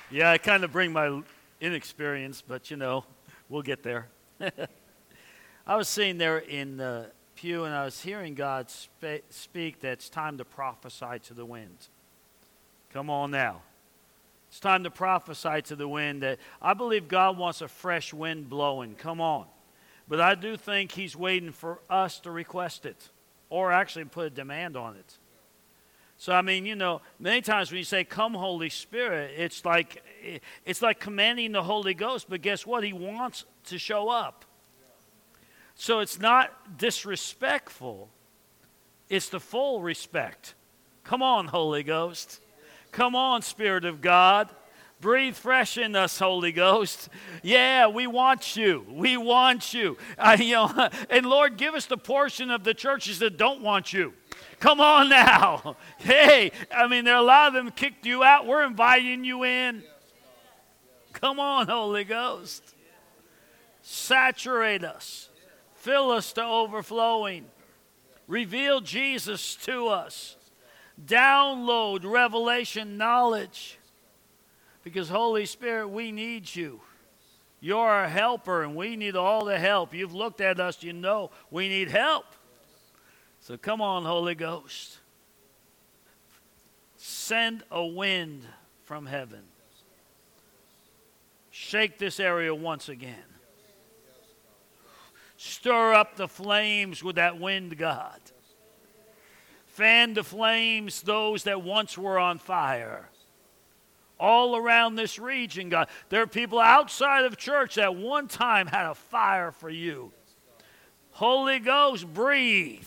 Yeah, I kind of bring my inexperience, but we'll get there. I was sitting there in the pew and I was hearing God speak that it's time to prophesy to the wind. Come on now. It's time to prophesy to the wind that I believe God wants a fresh wind blowing. Come on. But I do think he's waiting for us to request it or actually put a demand on it. So, I mean, many times when you say, come Holy Spirit, it's like commanding the Holy Ghost, but guess what? He wants to show up. So it's not disrespectful. It's the full respect. Come on, Holy Ghost. Come on, Spirit of God. Breathe fresh in us, Holy Ghost. Yeah, we want you. We want you. And Lord, give us the portion of the churches that don't want you. Come on now. Hey, there are a lot of them kicked you out. We're inviting you in. Come on, Holy Ghost. Saturate us. Fill us to overflowing. Reveal Jesus to us. Download revelation knowledge. Because Holy Spirit, we need you. You're our helper and we need all the help. You've looked at us, you know we need help. So come on, Holy Ghost. Send a wind from heaven. Shake this area once again. Stir up the flames with that wind, God. Fan the flames, those that once were on fire. All around this region, God. There are people outside of church that one time had a fire for you. Holy Ghost, breathe.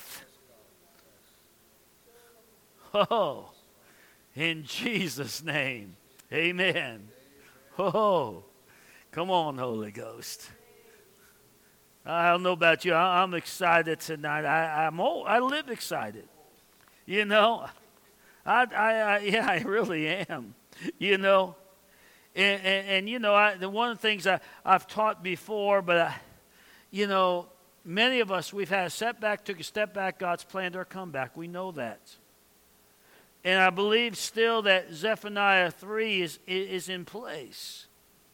Oh, in Jesus' name, amen. Oh, come on, Holy Ghost. I don't know about you. I'm excited tonight. I live excited. I really am. One of the things I've taught before, but many of us, we've had a setback, took a step back, God's planned our comeback. We know that. And I believe still that Zephaniah 3 is in place.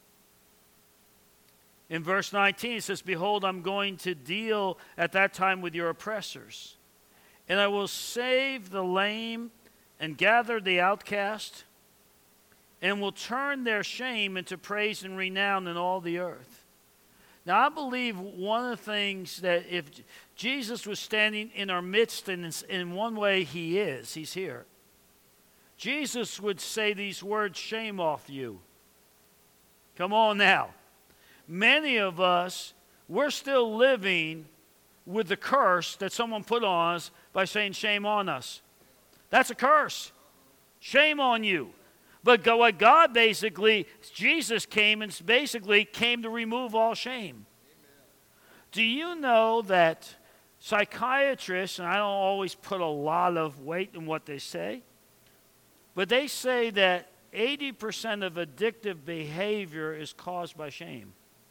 In verse 19 it says, behold, I'm going to deal at that time with your oppressors, and I will save the lame and gather the outcast, and will turn their shame into praise and renown in all the earth. Now, I believe one of the things that if Jesus was standing in our midst, and in one way he's here. Jesus would say these words, shame off you. Come on now. Many of us, we're still living with the curse that someone put on us by saying shame on us. That's a curse. Shame on you. But what God Jesus came to remove all shame. Amen. Do you know that psychiatrists, and I don't always put a lot of weight in what they say, but they say that 80% of addictive behavior is caused by shame.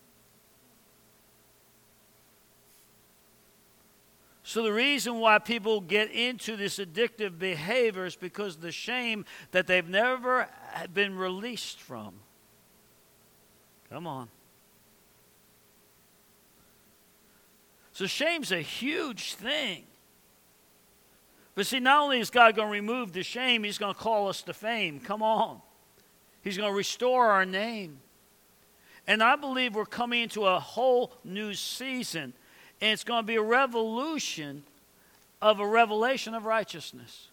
So the reason why people get into this addictive behavior is because of the shame that they've never been released from. Come on. So shame's a huge thing. But see, not only is God going to remove the shame, he's going to call us to fame. Come on. He's going to restore our name. And I believe we're coming into a whole new season. And it's going to be a revolution of a revelation of righteousness.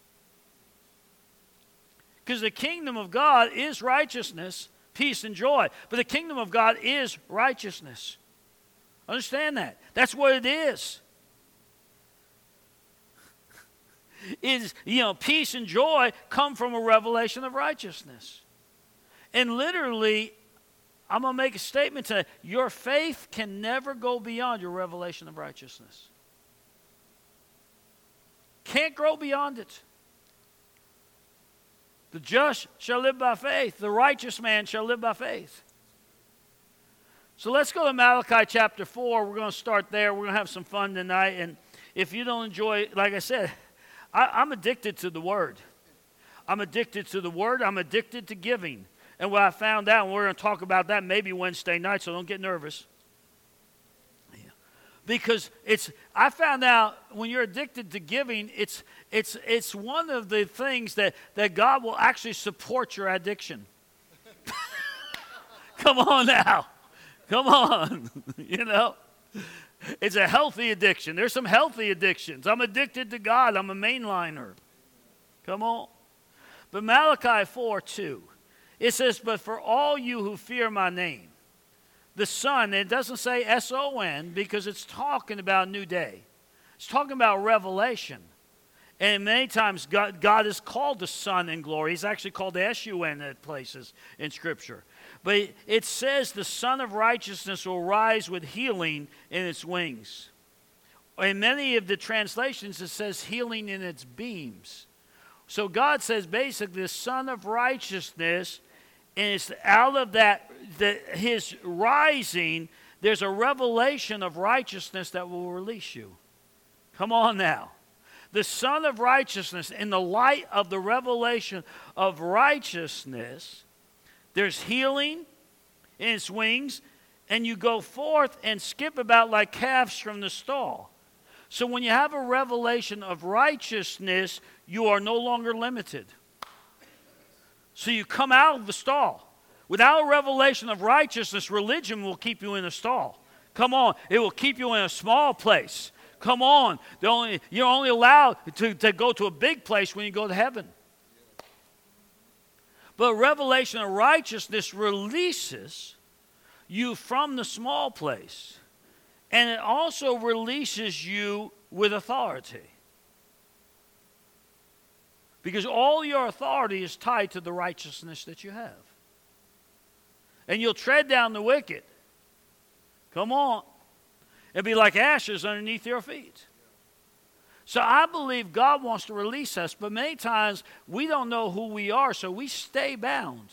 Because the kingdom of God is righteousness, peace, and joy. But the kingdom of God is righteousness. Understand that. That's what it is. Peace and joy come from a revelation of righteousness. And literally, I'm going to make a statement today. Your faith can never go beyond your revelation of righteousness. Can't grow beyond it. The just shall live by faith. The righteous man shall live by faith. So let's go to Malachi chapter 4. We're going to start there. We're going to have some fun tonight. And if you don't enjoy, like I said, I'm addicted to the Word. I'm addicted to the Word. I'm addicted to giving. And what I found out, and we're going to talk about that maybe Wednesday night, so don't get nervous. Because I found out when you're addicted to giving, it's one of the things that God will actually support your addiction. Come on now. Come on. It's a healthy addiction. There's some healthy addictions. I'm addicted to God. I'm a mainliner. Come on. But Malachi 4:2, it says, but for all you who fear my name, the Son, it doesn't say S-O-N because it's talking about new day. It's talking about revelation. And many times God is called the Son in glory. He's actually called the S-U-N at places in Scripture. But it says the Son of Righteousness will rise with healing in its wings. In many of the translations it says healing in its beams. So God says basically the Son of Righteousness, and it's out of his rising, there's a revelation of righteousness that will release you. Come on now. The Son of Righteousness, in the light of the revelation of righteousness, there's healing in its wings, and you go forth and skip about like calves from the stall. So when you have a revelation of righteousness, you are no longer limited. So you come out of the stall. Without a revelation of righteousness, religion will keep you in a stall. Come on, it will keep you in a small place. Come on, you're only allowed to go to a big place when you go to heaven. But revelation of righteousness releases you from the small place. And it also releases you with authority. Because all your authority is tied to the righteousness that you have. And you'll tread down the wicked. Come on. It'll be like ashes underneath your feet. So I believe God wants to release us, but many times we don't know who we are, so we stay bound.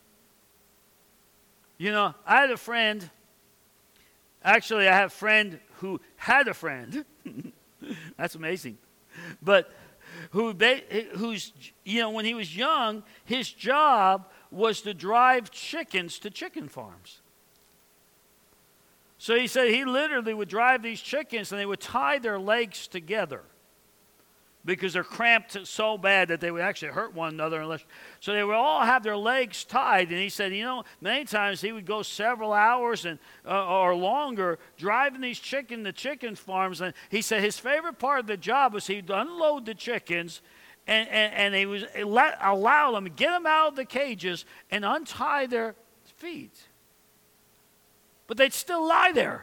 I had a friend. Actually, I have a friend who had a friend. That's amazing. But who's when he was young, his job was to drive chickens to chicken farms. So he said he literally would drive these chickens and they would tie their legs together because they're cramped so bad that they would actually hurt one another. So they would all have their legs tied. And he said, many times he would go several hours or longer driving these chickens to chicken farms. And he said his favorite part of the job was he'd unload the chickens and he was allow them, get them out of the cages and untie their feet. But they'd still lie there.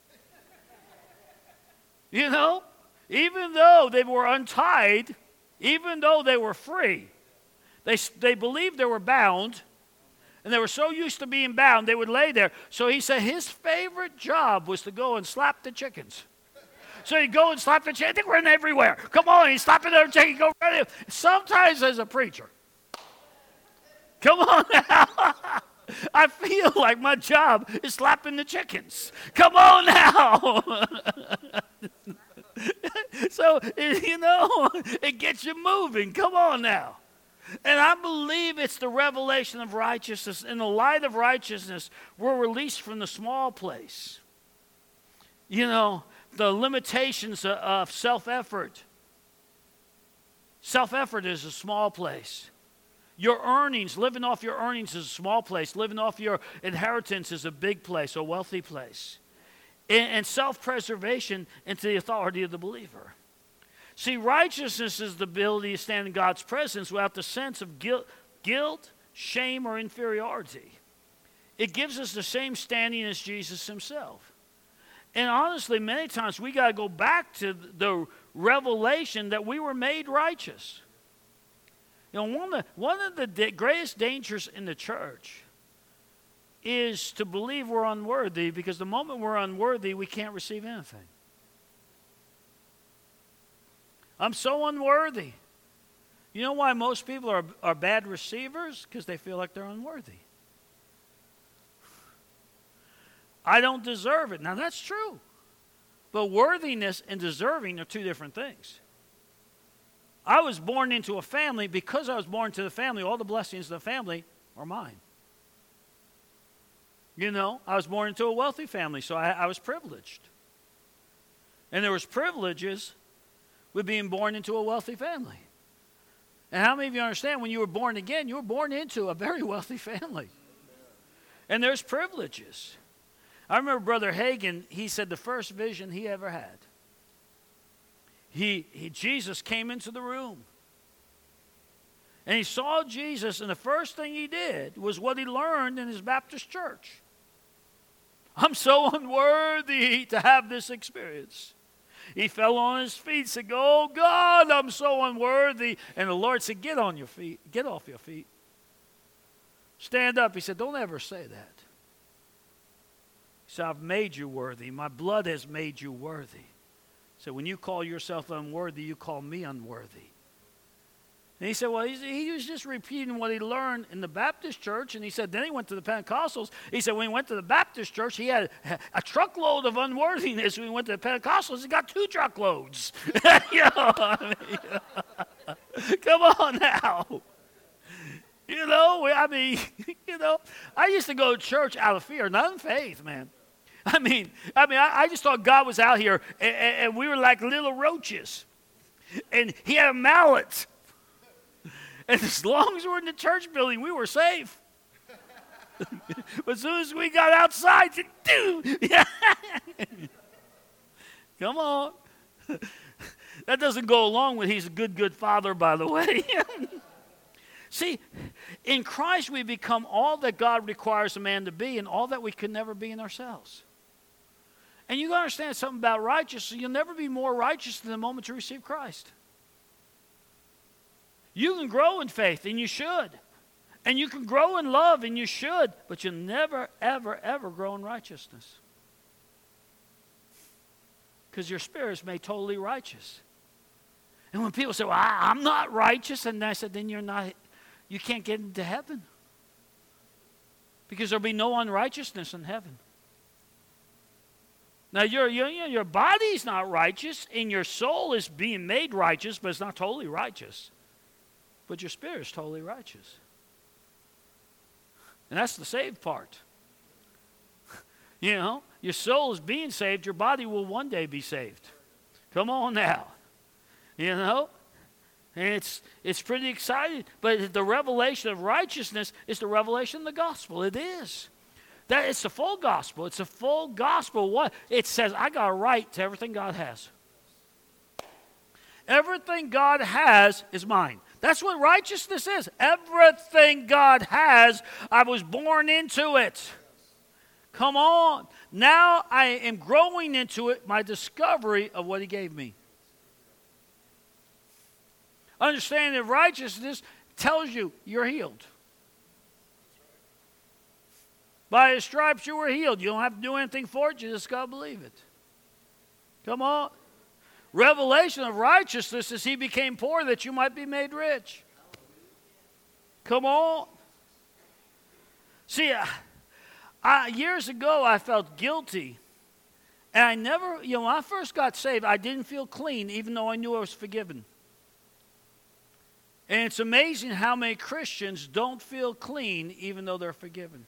Even though they were untied, even though they were free, they believed they were bound, and they were so used to being bound, they would lay there. So he said his favorite job was to go and slap the chickens. So he'd go and slap the chicken. They were everywhere. Come on, he's slapping their chicken. Go right in. Sometimes as a preacher. Come on now. I feel like my job is slapping the chickens. Come on now. So, it gets you moving. Come on now. And I believe it's the revelation of righteousness. In the light of righteousness, we're released from the small place. The limitations of self-effort. Self-effort is a small place. Your earnings, living off your earnings is a small place. Living off your inheritance is a big place, a wealthy place. And self-preservation into the authority of the believer. See, righteousness is the ability to stand in God's presence without the sense of guilt, shame, or inferiority. It gives us the same standing as Jesus himself. And honestly, many times we got to go back to the revelation that we were made righteous. One of the greatest dangers in the church is to believe we're unworthy, because the moment we're unworthy, we can't receive anything. I'm so unworthy. You know why most people are bad receivers? Because they feel like they're unworthy. I don't deserve it. Now that's true. But worthiness and deserving are two different things. I was born into a family. Because I was born into the family, all the blessings of the family are mine. You know, I was born into a wealthy family, so I was privileged. And there was privileges with being born into a wealthy family. And how many of you understand when you were born again, you were born into a very wealthy family? And there's privileges. I remember Brother Hagin, he said the first vision he ever had. Jesus came into the room. And he saw Jesus, and the first thing he did was what he learned in his Baptist church. I'm so unworthy to have this experience. He fell on his feet and said, oh God, I'm so unworthy. And the Lord said, get on your feet. Get off your feet. Stand up. He said, don't ever say that. He said, I've made you worthy. My blood has made you worthy. So when you call yourself unworthy, you call me unworthy. And he said, well, he was just repeating what he learned in the Baptist church. And he said, then he went to the Pentecostals. He said, when he went to the Baptist church, he had a truckload of unworthiness. When he went to the Pentecostals, he got 2 truckloads. You know, I mean, come on now. You know, I mean, you know, I used to go to church out of fear, not in faith, man. I just thought God was out here, and we were like little roaches. And he had a mallet. And as long as we're in the church building, we were safe. But as soon as we got outside, come on. That doesn't go along with he's a good father, by the way. See, in Christ we become all that God requires a man to be and all that we could never be in ourselves. And you got to understand something about righteousness. You'll never be more righteous than the moment you receive Christ. You can grow in faith, and you should. And you can grow in love, and you should. But you'll never, ever, ever grow in righteousness. Because your spirit is made totally righteous. And when people say, well, I'm not righteous, and I said, then you can't get into heaven. Because there'll be no unrighteousness in heaven. Now, your body's not righteous, and your soul is being made righteous, but it's not totally righteous. But your spirit is totally righteous. And that's the saved part. You know, your soul is being saved. Your body will one day be saved. Come on now. You know? And it's pretty exciting. But the revelation of righteousness is the revelation of the gospel. It is. It's the full gospel. It's a full gospel. What? It says, I got a right to everything God has. Everything God has is mine. That's what righteousness is. Everything God has, I was born into it. Come on. Now I am growing into it, my discovery of what he gave me. Understanding of righteousness tells you you're healed. By his stripes you were healed. You don't have to do anything for it. You just got to believe it. Come on. Revelation of righteousness is he became poor that you might be made rich. Come on. See, years ago I felt guilty. And I never, when I first got saved, I didn't feel clean even though I knew I was forgiven. And it's amazing how many Christians don't feel clean even though they're forgiven.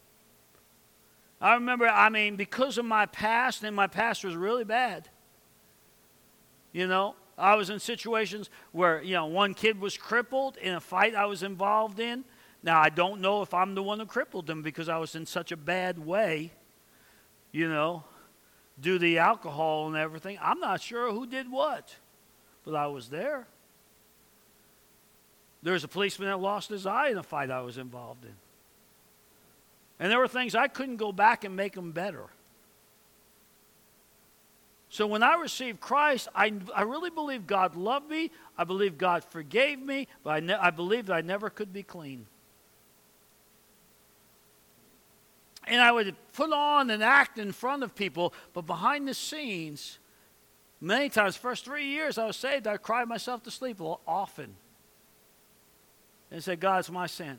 I remember, because of my past, and my past was really bad. You know, I was in situations where, one kid was crippled in a fight I was involved in. Now, I don't know if I'm the one who crippled him because I was in such a bad way, due to the alcohol and everything. I'm not sure who did what, but I was there. There was a policeman that lost his eye in a fight I was involved in. And there were things I couldn't go back and make them better. So when I received Christ, I really believe God loved me. I believe God forgave me. But I believe that I never could be clean. And I would put on and act in front of people. But behind the scenes, many times, first 3 years I was saved, I cried myself to sleep often. And said, God, it's my sin.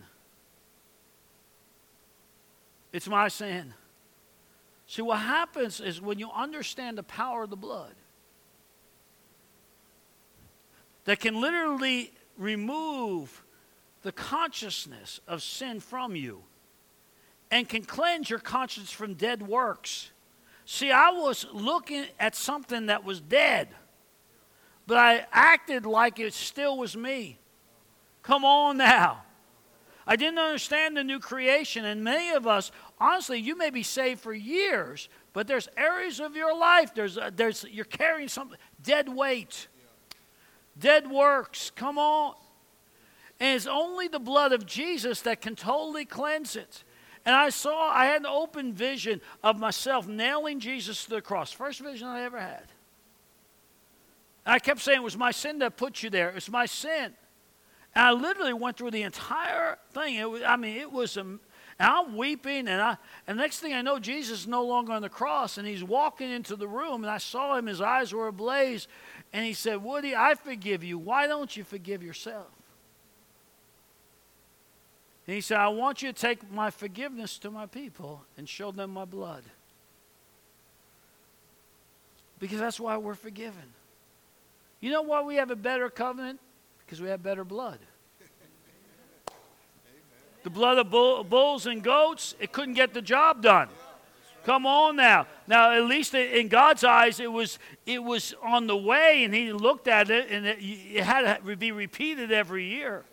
It's my sin. See, what happens is when you understand the power of the blood, that can literally remove the consciousness of sin from you and can cleanse your conscience from dead works. See, I was looking at something that was dead, but I acted like it still was me. Come on now. I didn't understand the new creation, and many of us, honestly, you may be saved for years, but there's areas of your life, you're carrying something, dead weight, dead works. Come on. And it's only the blood of Jesus that can totally cleanse it. And I had an open vision of myself nailing Jesus to the cross. First vision I ever had. And I kept saying, it was my sin that put you there. It was my sin. And I literally went through the entire thing. And I'm weeping, and next thing I know, Jesus is no longer on the cross, and he's walking into the room, and I saw him, his eyes were ablaze, and he said, Woody, I forgive you. Why don't you forgive yourself? And he said, I want you to take my forgiveness to my people and show them my blood. Because that's why we're forgiven. You know why we have a better covenant? Because we have better blood. The blood of bulls and goats, it couldn't get the job done. Come on now. Now, at least in God's eyes, it was on the way, and he looked at it, and it had to be repeated every year.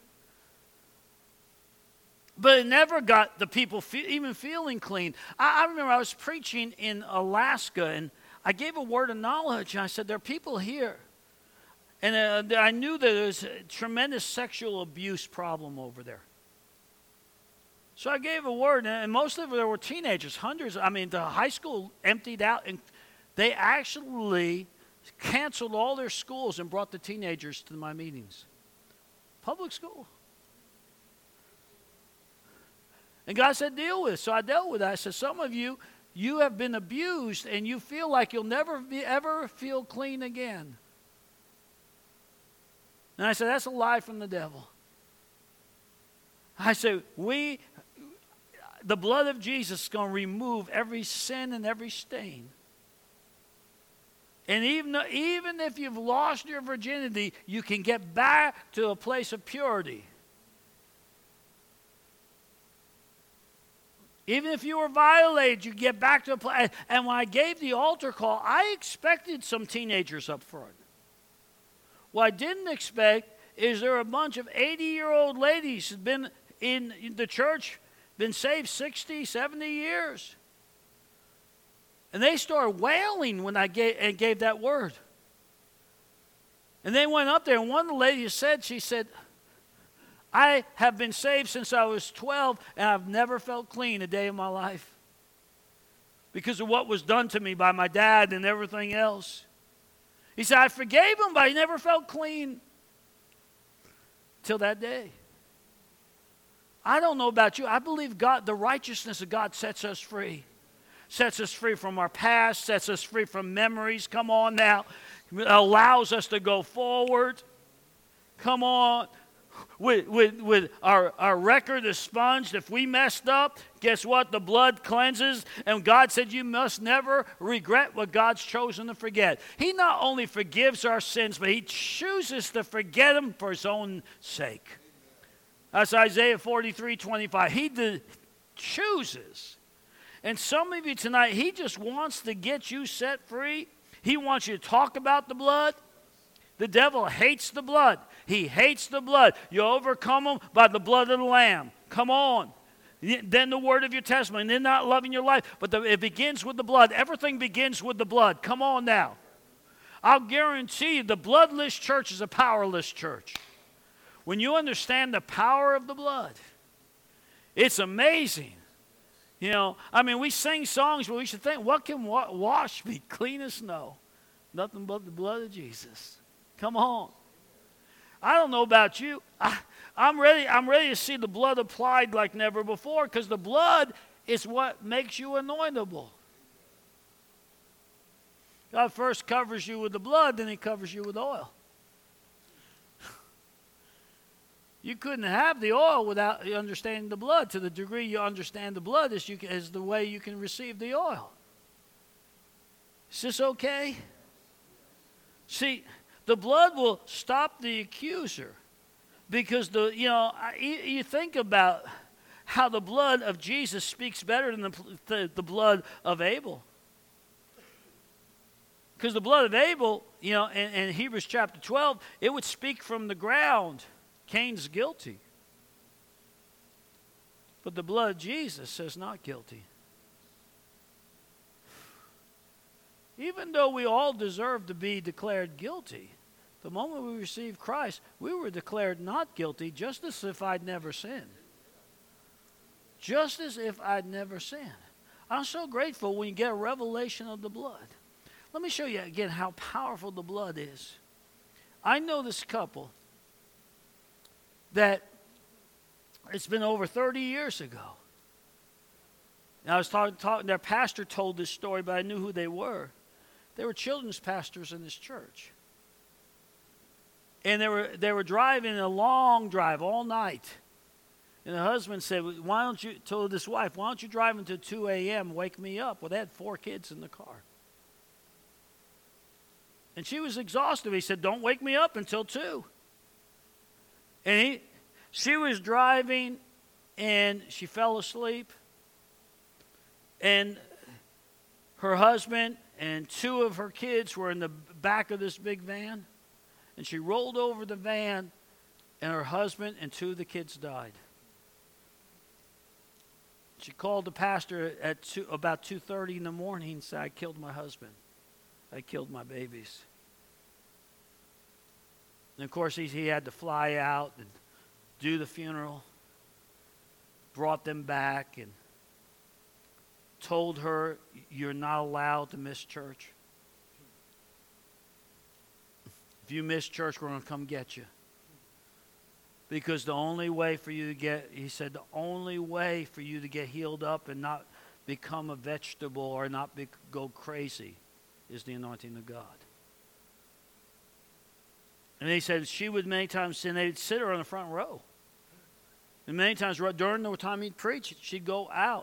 But it never got the people even feeling clean. I remember I was preaching in Alaska, and I gave a word of knowledge, and I said, there are people here. And I knew that there was a tremendous sexual abuse problem over there. So I gave a word, and most of them were teenagers, hundreds. The high school emptied out, and they actually canceled all their schools and brought the teenagers to my meetings. Public school. And God said, deal with it. So I dealt with it. I said, some of you have been abused, and you feel like you'll never ever feel clean again. And I said, that's a lie from the devil. I said, the blood of Jesus is going to remove every sin and every stain. And even if you've lost your virginity, you can get back to a place of purity. Even if you were violated, you get back to a place. And when I gave the altar call, I expected some teenagers up front. What I didn't expect is there were a bunch of 80-year-old ladies who'd been in the church, been saved 60, 70 years. And they started wailing when I gave that word. And they went up there, and one of the ladies said, I have been saved since I was 12, and I've never felt clean a day in my life because of what was done to me by my dad and everything else. He said, I forgave him, but I never felt clean till that day. I don't know about you. I believe God, the righteousness of God sets us free. Sets us free from our past, sets us free from memories. Come on now. Allows us to go forward. Come on. With our record expunged, if we messed up, guess what? The blood cleanses. And God said you must never regret what God's chosen to forget. He not only forgives our sins, but he chooses to forget them for his own sake. That's Isaiah 43:25. He chooses. And some of you tonight, he just wants to get you set free. He wants you to talk about the blood. The devil hates the blood. He hates the blood. You overcome him by the blood of the Lamb. Come on. Then the word of your testimony. And then not loving your life. But it begins with the blood. Everything begins with the blood. Come on now. I'll guarantee you the bloodless church is a powerless church. When you understand the power of the blood, it's amazing. You know, we sing songs, but we should think, what can wash me clean as snow? Nothing but the blood of Jesus. Come on. I don't know about you. I'm ready to see the blood applied like never before, because the blood is what makes you anointable. God first covers you with the blood, then he covers you with oil. You couldn't have the oil without understanding the blood. To the degree you understand the blood is the way you can receive the oil. Is this okay? See, the blood will stop the accuser, because you think about how the blood of Jesus speaks better than the blood of Abel. Because the blood of Abel, in Hebrews chapter 12, it would speak from the ground. Cain's guilty. But the blood of Jesus says not guilty. Even though we all deserve to be declared guilty, the moment we received Christ, we were declared not guilty, just as if I'd never sinned. Just as if I'd never sinned. I'm so grateful when you get a revelation of the blood. Let me show you again how powerful the blood is. I know this couple that it's been over 30 years ago. And I was talking, their pastor told this story, but I knew who they were. They were children's pastors in this church. And they were driving a long drive all night. And the husband said, told his wife, why don't you drive until 2 a.m., wake me up? Well, they had 4 kids in the car. And she was exhausted. He said, don't wake me up until 2. And she was driving, and she fell asleep. And her husband and 2 of her kids were in the back of this big van. And she rolled over the van, and her husband and 2 of the kids died. She called the pastor at about 2:30 in the morning and said, I killed my husband. I killed my babies. And of course, he had to fly out and do the funeral. Brought them back and told her, you're not allowed to miss church. If you miss church, we're going to come get you. Because the only way for you to the only way for you to get healed up and not become a vegetable or not go crazy is the anointing of God. And he said she would many times sin. They'd sit her on the front row. And many times during the time he'd preach, she'd go out.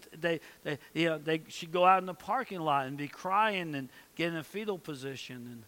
She'd go out in the parking lot and be crying and get in a fetal position. And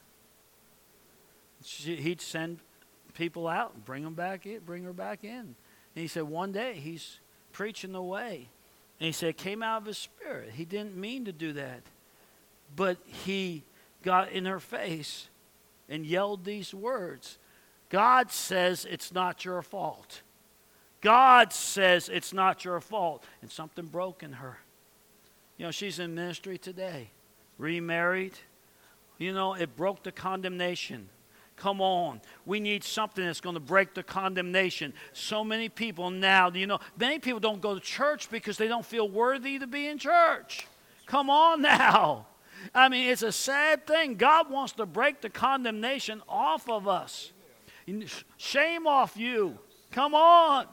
he'd send people out and bring her back in. And he said one day he's preaching away. And he said it came out of his spirit. He didn't mean to do that. But he got in her face and yelled these words. God says it's not your fault. God says it's not your fault. And something broke in her. She's in ministry today. Remarried. It broke the condemnation. Come on. We need something that's going to break the condemnation. So many people now, many people don't go to church because they don't feel worthy to be in church. Come on now. I mean, it's a sad thing. God wants to break the condemnation off of us. Shame off you. Come on.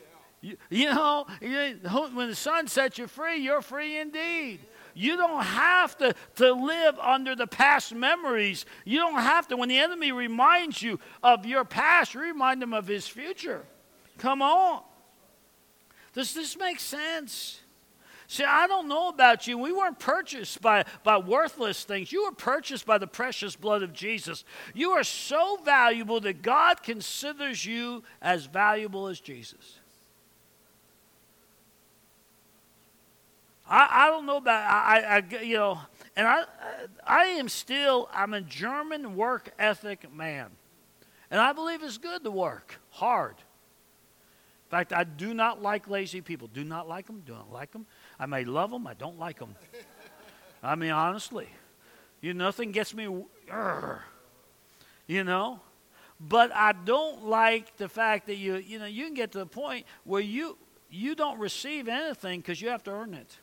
When the Son sets you free, you're free indeed. You don't have to live under the past memories. You don't have to. When the enemy reminds you of your past, remind him of his future. Come on. Does this make sense? See, I don't know about you. We weren't purchased by worthless things. You were purchased by the precious blood of Jesus. You are so valuable that God considers you as valuable as Jesus. I don't know about, I'm a German work ethic man. And I believe it's good to work hard. In fact, I do not like lazy people. Do not like them, do not like them. I may love them, I don't like them. I mean, honestly. Nothing gets me, But I don't like the fact that you can get to the point where you don't receive anything because you have to earn it.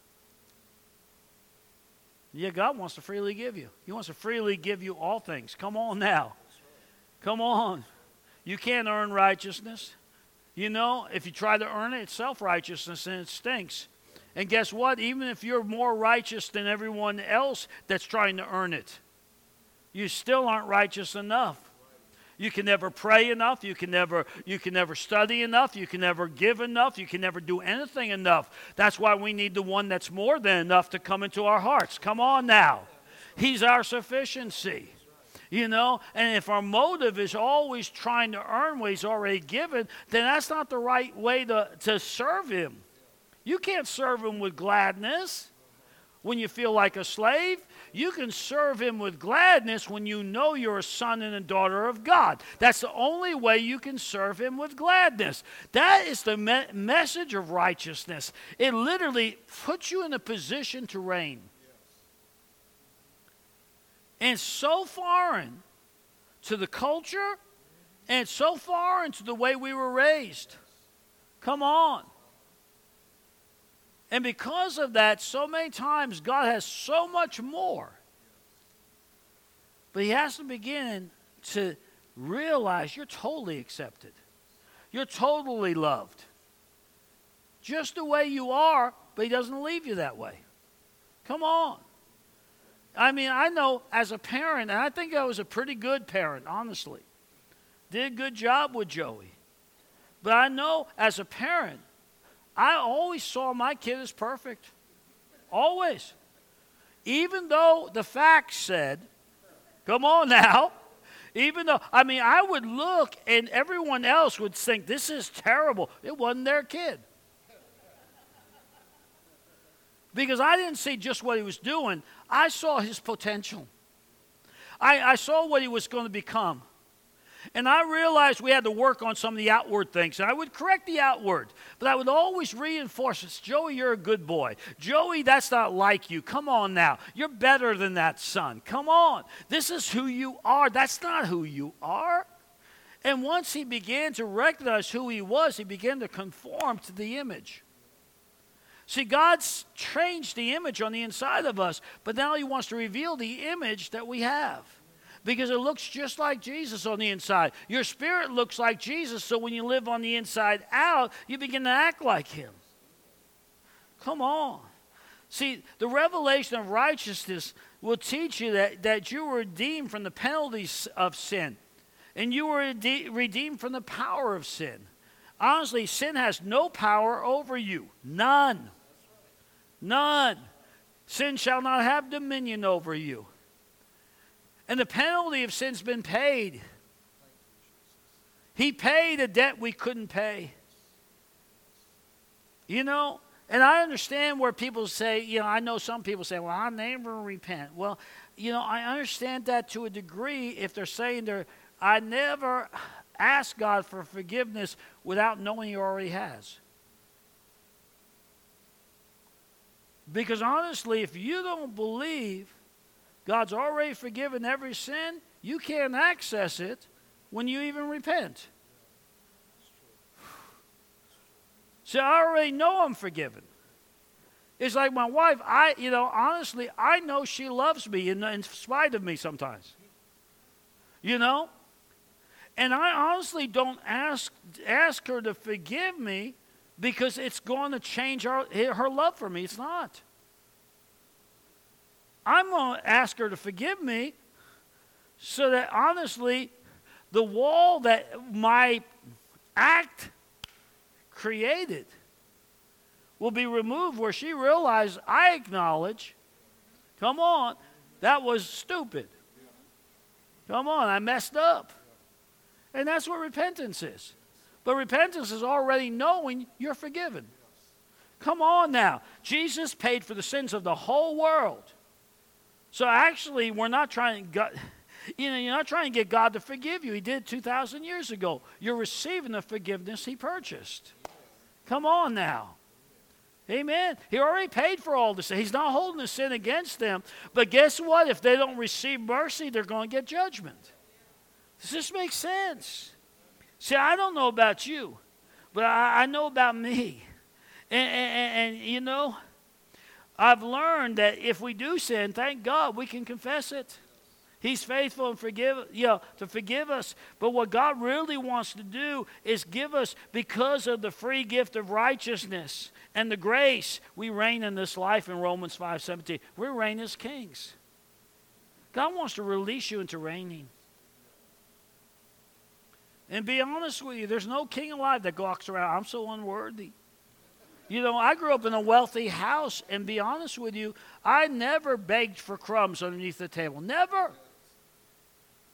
Yeah, God wants to freely give you. He wants to freely give you all things. Come on now. Come on. You can't earn righteousness. If you try to earn it, it's self-righteousness and it stinks. And guess what? Even if you're more righteous than everyone else that's trying to earn it, you still aren't righteous enough. You can never pray enough. You can never study enough. You can never give enough. You can never do anything enough. That's why we need the one that's more than enough to come into our hearts. Come on now. He's our sufficiency. You know, and if our motive is always trying to earn what he's already given, then that's not the right way to serve him. You can't serve him with gladness when you feel like a slave. You can serve him with gladness when you know you're a son and a daughter of God. That's the only way you can serve him with gladness. That is the message of righteousness. It literally puts you in a position to reign. And so foreign to the culture and so foreign to the way we were raised. Come on. And because of that, so many times God has so much more. But he has to begin to realize you're totally accepted. You're totally loved. Just the way you are, but he doesn't leave you that way. Come on. I mean, I know as a parent, and I think I was a pretty good parent, honestly. Did a good job with Joey. But I know as a parent, I always saw my kid as perfect. Always. Even though the facts said, come on now. Even though, I mean, I would look and everyone else would think, this is terrible. It wasn't their kid. Because I didn't see just what he was doing. I saw his potential. I saw what he was going to become. And I realized we had to work on some of the outward things. And I would correct the outward. But I would always reinforce this. Joey, you're a good boy. Joey, that's not like you. Come on now. You're better than that, son. Come on. This is who you are. That's not who you are. And once he began to recognize who he was, he began to conform to the image. See, God's changed the image on the inside of us, but now he wants to reveal the image that we have. Because it looks just like Jesus on the inside. Your spirit looks like Jesus, so when you live on the inside out, you begin to act like him. Come on. See, the revelation of righteousness will teach you that you were redeemed from the penalties of sin. And you were redeemed from the power of sin. Honestly, sin has no power over you. None. None. Sin shall not have dominion over you. And the penalty of sin's been paid. He paid a debt we couldn't pay. You know, and I understand where people say, you know, I know some people say, well, I'll never repent. Well, you know, I understand that to a degree if they're saying I never ask God for forgiveness without knowing he already has. Because honestly, if you don't believe God's already forgiven every sin, you can't access it when you even repent. See, I already know I'm forgiven. It's like my wife, honestly, I know she loves me in spite of me sometimes. You know? And I honestly don't ask her to forgive me because it's going to change her love for me. It's not. I'm going to ask her to forgive me so that honestly, the wall that my act created will be removed where she realized I acknowledge, come on, that was stupid. Come on, I messed up. And that's what repentance is. But repentance is already knowing you're forgiven. Come on now. Jesus paid for the sins of the whole world. So actually, we're not trying you're not trying to get God to forgive you. He did 2,000 years ago. You're receiving the forgiveness he purchased. Come on now. Amen. He already paid for all this. He's not holding the sin against them. But guess what? If they don't receive mercy, they're going to get judgment. Does this make sense? See, I don't know about you, but I know about me. And you know, I've learned that if we do sin, thank God, we can confess it. He's faithful and to forgive us. But what God really wants to do is give us, because of the free gift of righteousness and the grace, we reign in this life in Romans 5:17. We reign as kings. God wants to release you into reigning. And be honest with you, there's no king alive that walks around, I'm so unworthy. You know, I grew up in a wealthy house, and be honest with you, I never begged for crumbs underneath the table. Never.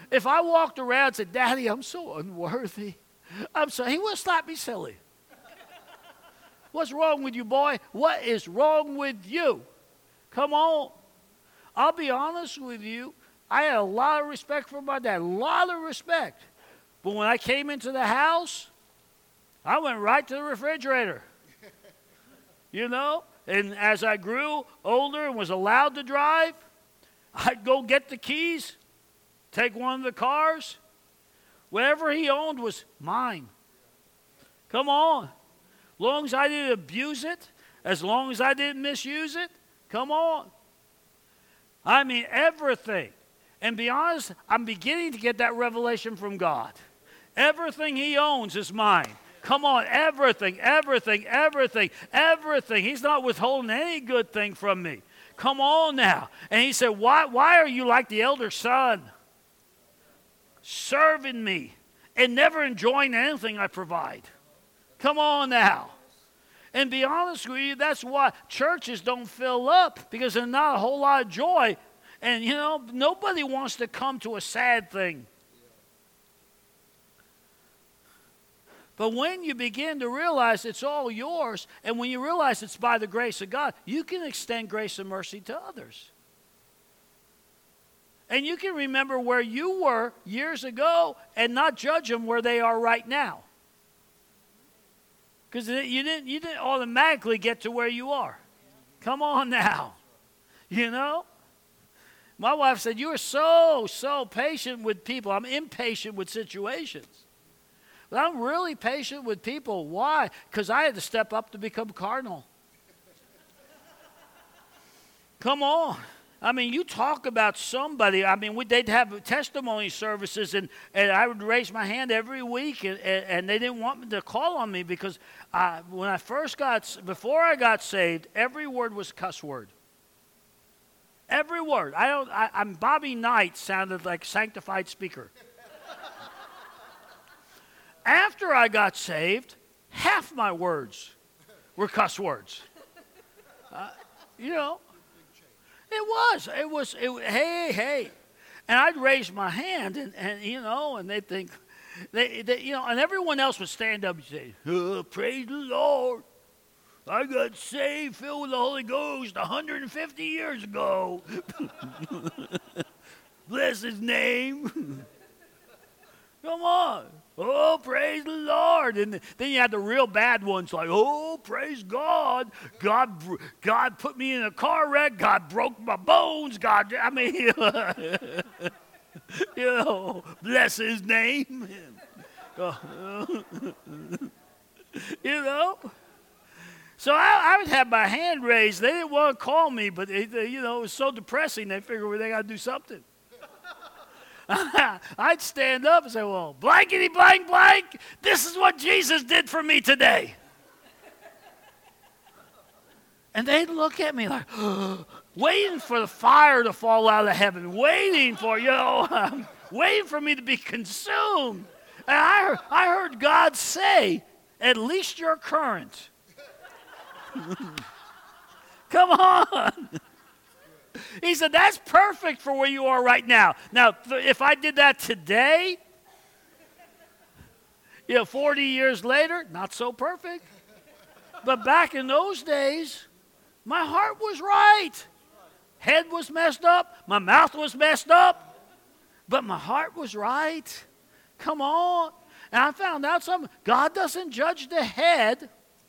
if I walked around and said, Daddy, I'm so unworthy. He would slap me silly. What's wrong with you, boy? What is wrong with you? Come on. I'll be honest with you. I had a lot of respect for my dad, a lot of respect. But when I came into the house, I went right to the refrigerator. You know? And as I grew older and was allowed to drive, I'd go get the keys, take one of the cars. Whatever he owned was mine. Come on. As long as I didn't abuse it, as long as I didn't misuse it, come on. I mean, everything. And be honest, I'm beginning to get that revelation from God. Everything he owns is mine. Come on, everything, everything, everything, everything. He's not withholding any good thing from me. Come on now. And he said, why are you like the elder son? Serving me and never enjoying anything I provide. Come on now. And be honest with you, that's why churches don't fill up, because there's not a whole lot of joy. And, you know, nobody wants to come to a sad thing. But when you begin to realize it's all yours, and when you realize it's by the grace of God, you can extend grace and mercy to others. And you can remember where you were years ago and not judge them where they are right now. Because you didn't automatically get to where you are. Come on now. You know? My wife said, you are so patient with people. I'm impatient with situations. But I'm really patient with people. Why? Because I had to step up to become cardinal. Come on. I mean, you talk about somebody. I mean, they'd have testimony services, and I would raise my hand every week, and they didn't want me to call on me because before I got saved, every word was cuss word. Every word. I'm Bobby Knight sounded like sanctified speaker. After I got saved, half my words were cuss words. You know. It was, hey. And I'd raise my hand, and you know, and they'd think, you know, and everyone else would stand up and say, oh, praise the Lord. I got saved, filled with the Holy Ghost 150 years ago. Bless his name. Come on. Oh, praise the Lord. And then you had the real bad ones like, oh, praise God. God put me in a car wreck. God broke my bones. You know, bless his name. You know. So I would have my hand raised. They didn't want to call me, but you know, it was so depressing. They figured, well, they got to do something. I'd stand up and say, well, blankety blank blank, this is what Jesus did for me today. And they'd look at me like, waiting for the fire to fall out of heaven, waiting for me to be consumed. And I heard God say, at least you're current. Come on. He said, that's perfect for where you are right now. Now, if I did that today, 40 years later, not so perfect. But back in those days, my heart was right. Head was messed up. My mouth was messed up. But my heart was right. Come on. And I found out something. God doesn't judge the head.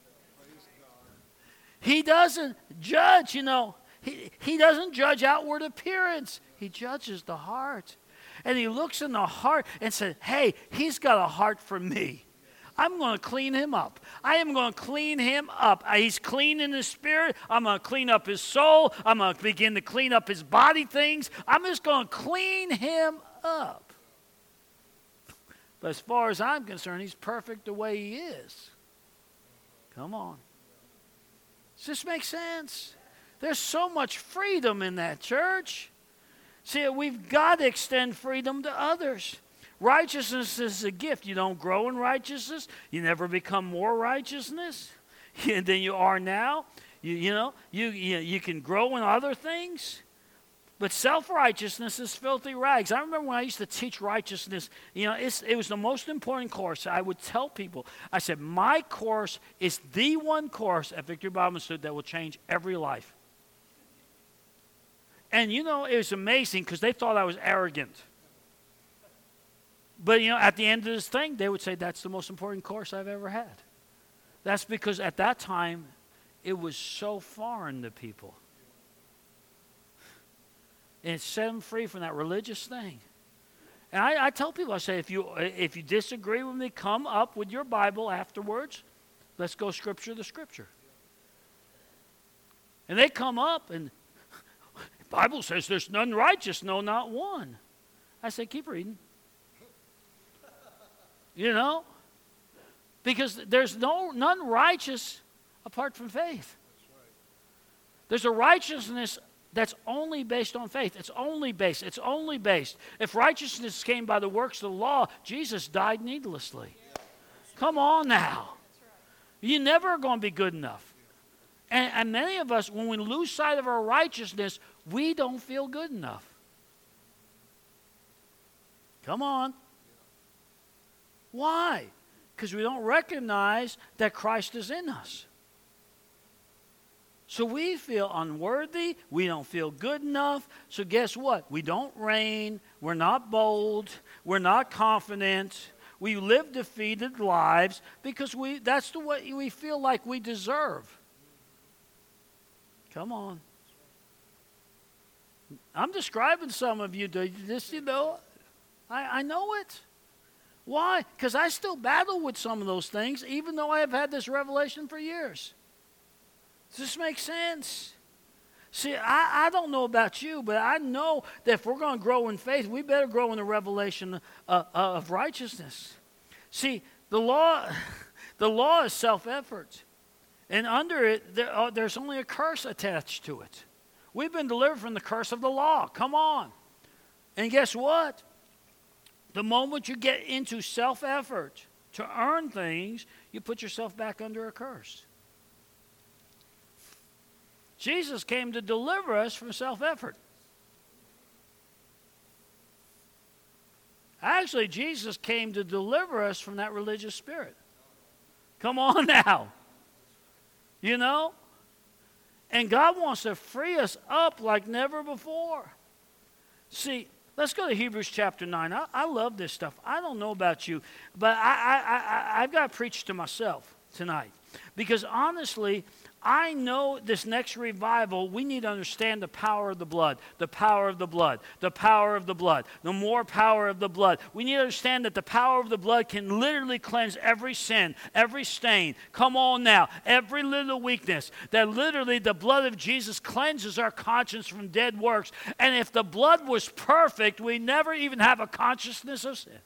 He doesn't judge, He doesn't judge outward appearance. He judges the heart. And he looks in the heart and says, hey, he's got a heart for me. I'm going to clean him up. I am going to clean him up. He's clean in his spirit. I'm going to clean up his soul. I'm going to begin to clean up his body things. I'm just going to clean him up. But as far as I'm concerned, he's perfect the way he is. Come on. Does this make sense? There's so much freedom in that, church. See, we've got to extend freedom to others. Righteousness is a gift. You don't grow in righteousness. You never become more righteousness than you are now. You can grow in other things. But self-righteousness is filthy rags. I remember when I used to teach righteousness, it was the most important course. I would tell people, I said, my course is the one course at Victory Bible Institute that will change every life. And it was amazing because they thought I was arrogant. But at the end of this thing, they would say, that's the most important course I've ever had. That's because at that time, it was so foreign to people. And it set them free from that religious thing. And I tell people, I say, if you disagree with me, come up with your Bible afterwards. Let's go scripture to scripture. And they come up, and the Bible says there's none righteous, no, not one. I say, keep reading. Because there's none righteous apart from faith. There's a righteousness that's only based on faith. It's only based. If righteousness came by the works of the law, Jesus died needlessly. Come on now. You're never going to be good enough. And many of us, when we lose sight of our righteousness, we don't feel good enough. Come on. Why? Because we don't recognize that Christ is in us. So we feel unworthy. We don't feel good enough. So guess what? We don't reign. We're not bold. We're not confident. We live defeated lives because that's the way we feel like we deserve. Come on. I'm describing some of you. I know it. Why? Because I still battle with some of those things, even though I have had this revelation for years. Does this make sense? See, I don't know about you, but I know that if we're going to grow in faith, we better grow in the revelation of righteousness. See, the law is self-effort. And under it, there's only a curse attached to it. We've been delivered from the curse of the law. Come on. And guess what? The moment you get into self-effort to earn things, you put yourself back under a curse. Jesus came to deliver us from self-effort. Actually, Jesus came to deliver us from that religious spirit. Come on now. And God wants to free us up like never before. See, let's go to Hebrews chapter 9. I love this stuff. I don't know about you, but I've got to preach to myself tonight. Because honestly, I know this next revival, we need to understand the power of the blood, the power of the blood, the power of the blood, the more power of the blood. We need to understand that the power of the blood can literally cleanse every sin, every stain. Come on now, every little weakness. That literally the blood of Jesus cleanses our conscience from dead works. And if the blood was perfect, we never even have a consciousness of sin.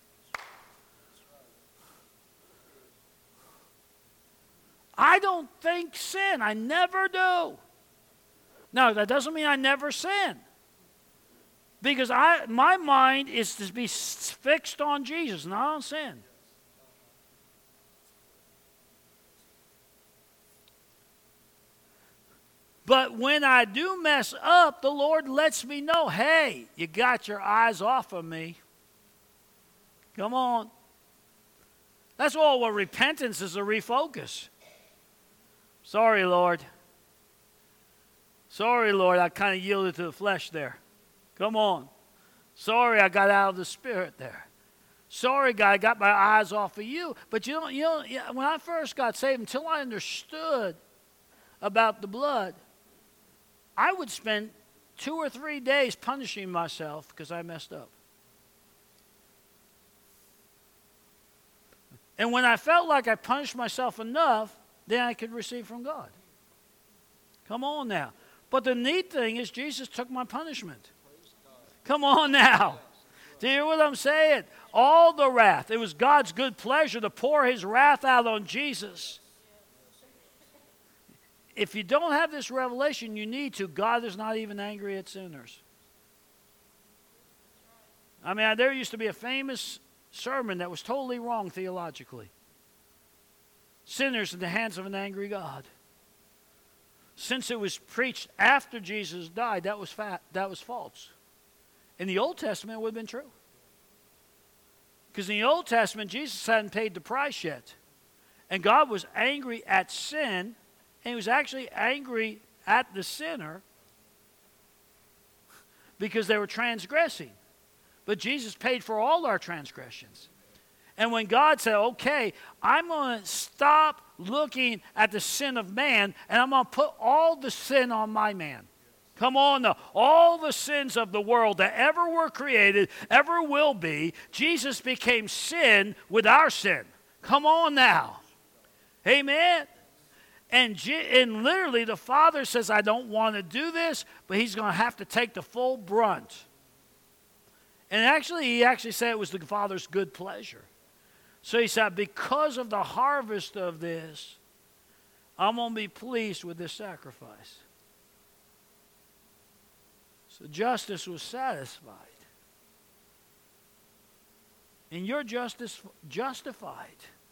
I don't think sin. I never do. Now, that doesn't mean I never sin. Because my mind is to be fixed on Jesus, not on sin. But when I do mess up, the Lord lets me know, hey, you got your eyes off of me. Come on. That's all what repentance is, a refocus. Sorry, Lord. Sorry, Lord, I kind of yielded to the flesh there. Come on. Sorry, I got out of the spirit there. Sorry, God, I got my eyes off of you. But when I first got saved, until I understood about the blood, I would spend 2 or 3 days punishing myself because I messed up. And when I felt like I punished myself enough, then I could receive from God. Come on now. But the neat thing is Jesus took my punishment. Come on now. Do you hear what I'm saying? All the wrath. It was God's good pleasure to pour his wrath out on Jesus. If you don't have this revelation, you need to. God is not even angry at sinners. I mean, there used to be a famous sermon that was totally wrong theologically. Sinners in the hands of an angry God. since it was preached after Jesus died, that was false. In the Old Testament, it would have been true. Because in the Old Testament, Jesus hadn't paid the price yet. And God was angry at sin, and he was actually angry at the sinner because they were transgressing. But Jesus paid for all our transgressions. And when God said, okay, I'm going to stop looking at the sin of man, and I'm going to put all the sin on my man. Come on now. All the sins of the world that ever were created, ever will be, Jesus became sin with our sin. Come on now. Amen. And literally the Father says, I don't want to do this, but he's going to have to take the full brunt. And he actually said it was the Father's good pleasure. So he said, because of the harvest of this, I'm going to be pleased with this sacrifice. So justice was satisfied. And your justice justified.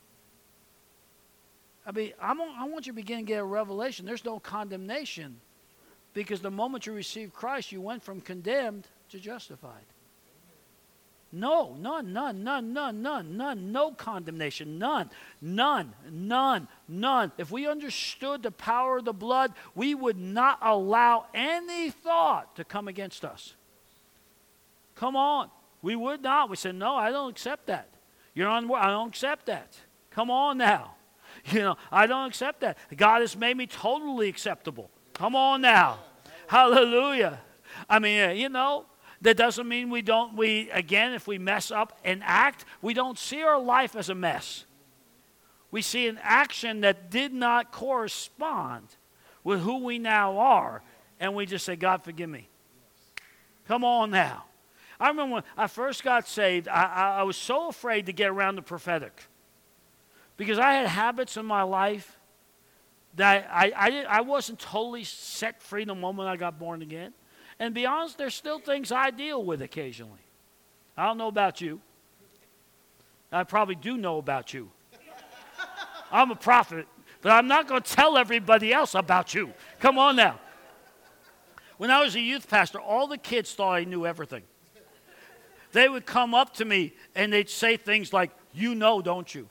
I mean, I want you to begin to get a revelation. There's no condemnation. Because the moment you received Christ, you went from condemned to justified. No, none, no condemnation, none. If we understood the power of the blood, we would not allow any thought to come against us. Come on, we would not. We said, no, I don't accept that. You're on. I don't accept that. Come on now. I don't accept that. God has made me totally acceptable. Come on now. Hallelujah. I mean, that doesn't mean again, if we mess up an act, we don't see our life as a mess. We see an action that did not correspond with who we now are, and we just say, God, forgive me. Come on now. I remember when I first got saved, I was so afraid to get around the prophetic. Because I had habits in my life that I wasn't totally set free the moment I got born again. And to be honest, there's still things I deal with occasionally. I don't know about you. I probably do know about you. I'm a prophet, but I'm not going to tell everybody else about you. Come on now. When I was a youth pastor, all the kids thought I knew everything. They would come up to me and they'd say things like, you know, don't you?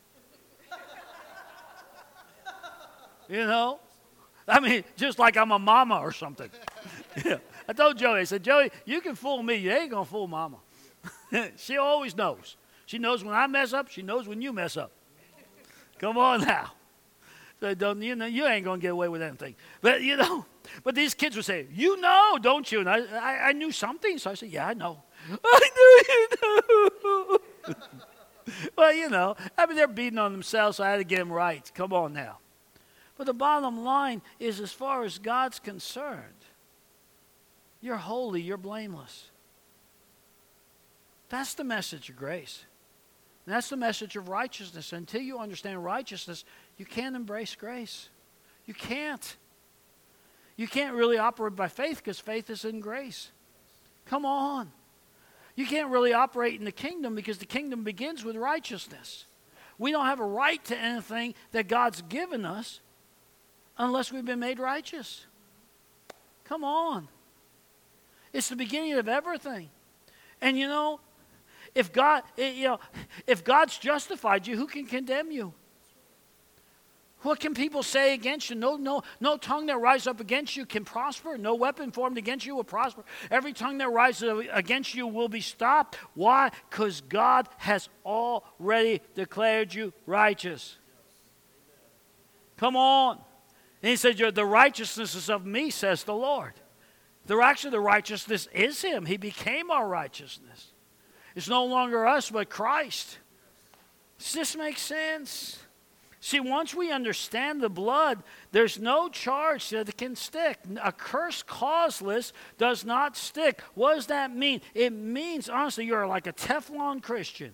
I mean, just like I'm a mama or something. Yeah. I told Joey, I said, Joey, you can fool me. You ain't going to fool Mama. She always knows. She knows when I mess up. She knows when you mess up. Come on now. So you ain't going to get away with anything. But, but these kids would say, you know, don't you? And I knew something. So I said, yeah, I know. I knew you know. Well, they're beating on themselves, so I had to get them right. Come on now. But the bottom line is, as far as God's concerned, you're holy, you're blameless. That's the message of grace. And that's the message of righteousness. Until you understand righteousness, you can't embrace grace. You can't. You can't really operate by faith because faith is in grace. Come on. You can't really operate in the kingdom because the kingdom begins with righteousness. We don't have a right to anything that God's given us unless we've been made righteous. Come on. It's the beginning of everything. And if God's justified you, who can condemn you? What can people say against you? No tongue that rises up against you can prosper. No weapon formed against you will prosper. Every tongue that rises against you will be stopped. Why? Because God has already declared you righteous. Come on. And he said, the righteousness is of me, says the Lord. The righteousness is him. He became our righteousness. It's no longer us, but Christ. Does this make sense? See, once we understand the blood, there's no charge that can stick. A curse causeless does not stick. What does that mean? It means, honestly, you're like a Teflon Christian.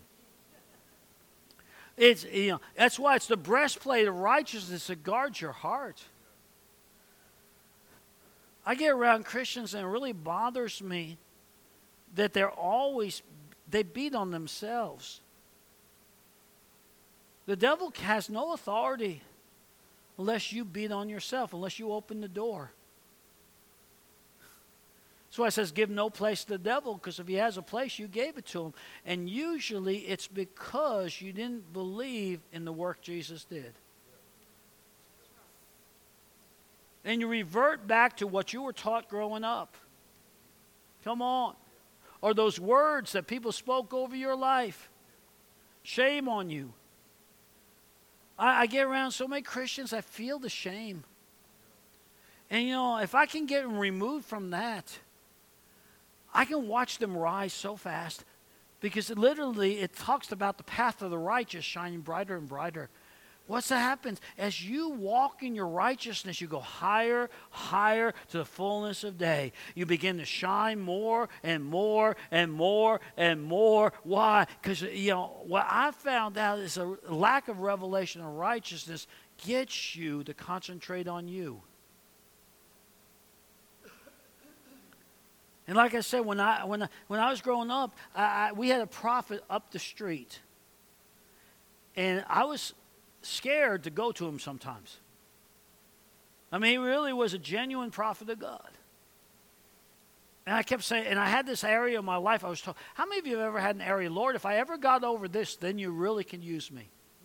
That's why it's the breastplate of righteousness that guards your heart. I get around Christians and it really bothers me that they beat on themselves. The devil has no authority unless you beat on yourself, unless you open the door. That's why it says give no place to the devil, because if he has a place, you gave it to him. And usually it's because you didn't believe in the work Jesus did. And you revert back to what you were taught growing up. Come on. Or those words that people spoke over your life. Shame on you. I get around so many Christians, I feel the shame. And if I can get them removed from that, I can watch them rise so fast, because literally it talks about the path of the righteous shining brighter and brighter. What's that happens? As you walk in your righteousness, you go higher, higher to the fullness of day. You begin to shine more and more and more and more. Why? Because, what I found out is a lack of revelation of righteousness gets you to concentrate on you. And like I said, when I was growing up, we had a prophet up the street. And I was scared to go to him sometimes. I mean, he really was a genuine prophet of God. And I kept saying, and I had this area of my life I was told, how many of you have ever had an area, Lord, if I ever got over this, then you really can use me?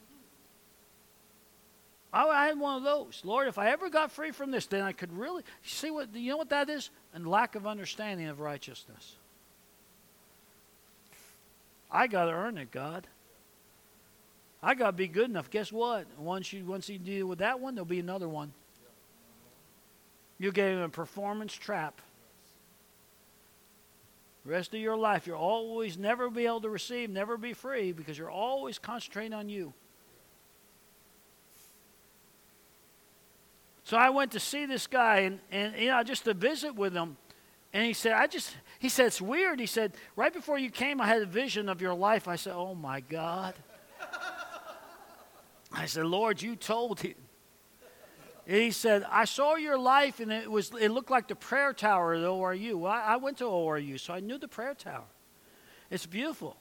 I had one of those. Lord, if I ever got free from this, then I could really, you know what that is? A lack of understanding of righteousness. I got to earn it, God. I got to be good enough. Guess what? Once you deal with that one, there'll be another one. You get in a performance trap. The rest of your life, you'll always never be able to receive, never be free, because you're always concentrating on you. So I went to see this guy, and just to visit with him, and he said, it's weird. He said, right before you came, I had a vision of your life. I said, oh my God. I said, Lord, you told him. And he said, I saw your life, and it looked like the prayer tower at ORU. Well, I went to ORU, so I knew the prayer tower. It's beautiful.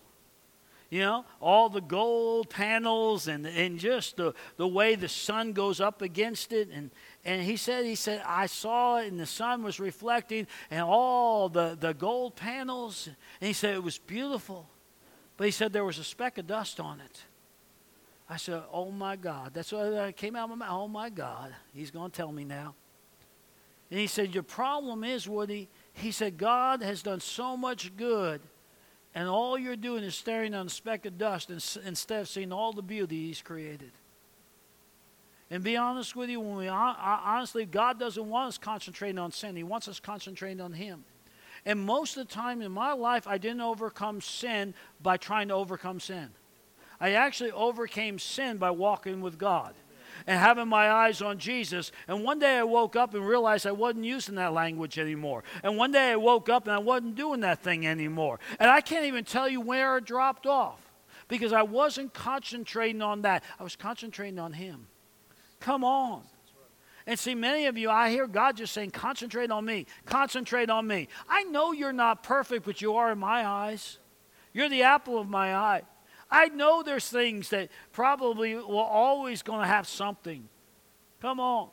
All the gold panels and just the way the sun goes up against it. And he said, I saw it, and the sun was reflecting, and all the gold panels. And he said, it was beautiful. But he said there was a speck of dust on it. I said, oh my God. That's what came out of my mouth. Oh my God. He's going to tell me now. And he said, your problem is, Woody, he said, God has done so much good, and all you're doing is staring on a speck of dust instead of seeing all the beauty he's created. And be honest with you, honestly, God doesn't want us concentrating on sin. He wants us concentrating on him. And most of the time in my life, I didn't overcome sin by trying to overcome sin. I actually overcame sin by walking with God and having my eyes on Jesus. And one day I woke up and realized I wasn't using that language anymore. And one day I woke up and I wasn't doing that thing anymore. And I can't even tell you where it dropped off, because I wasn't concentrating on that. I was concentrating on him. Come on. And see, many of you, I hear God just saying, concentrate on me. Concentrate on me. I know you're not perfect, but you are in my eyes. You're the apple of my eye. I know there's things that probably will always going to have something. Come on.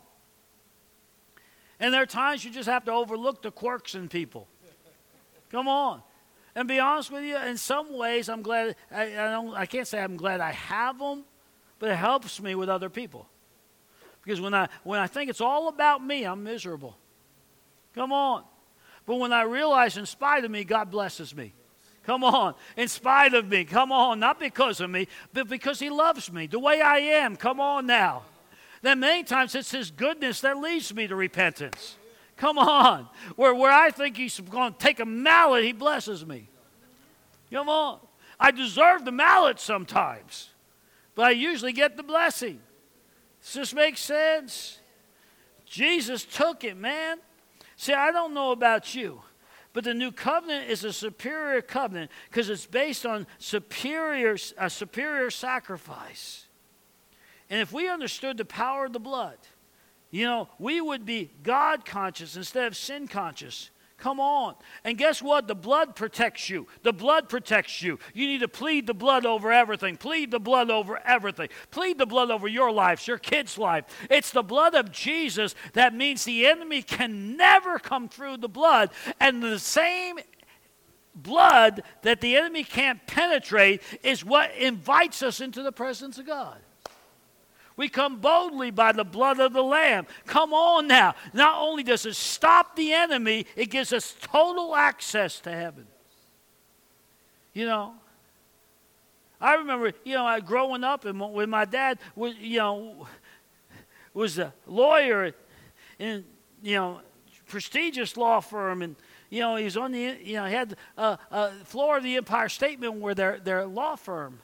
And there are times you just have to overlook the quirks in people. Come on. And be honest with you, in some ways I'm glad, I can't say I'm glad I have them, but it helps me with other people. Because when I think it's all about me, I'm miserable. Come on. But when I realize in spite of me, God blesses me. Come on. In spite of me. Come on. Not because of me, but because he loves me the way I am. Come on now. Then many times it's his goodness that leads me to repentance. Come on. Where I think he's going to take a mallet, he blesses me. Come on. I deserve the mallet sometimes, but I usually get the blessing. Does this make sense? Jesus took it, man. See, I don't know about you, but the new covenant is a superior covenant because it's based on a superior sacrifice. And if we understood the power of the blood, we would be God conscious instead of sin conscious. Come on. And guess what? The blood protects you. The blood protects you. You need to plead the blood over everything. Plead the blood over everything. Plead the blood over your lives, your kids' life. It's the blood of Jesus that means the enemy can never come through the blood. And the same blood that the enemy can't penetrate is what invites us into the presence of God. We come boldly by the blood of the Lamb. Come on now. Not only does it stop the enemy, it gives us total access to heaven. You know, I remember, growing up and when my dad was, was a lawyer in, prestigious law firm, and he was on the, he had a floor of the Empire State Building where their law firm,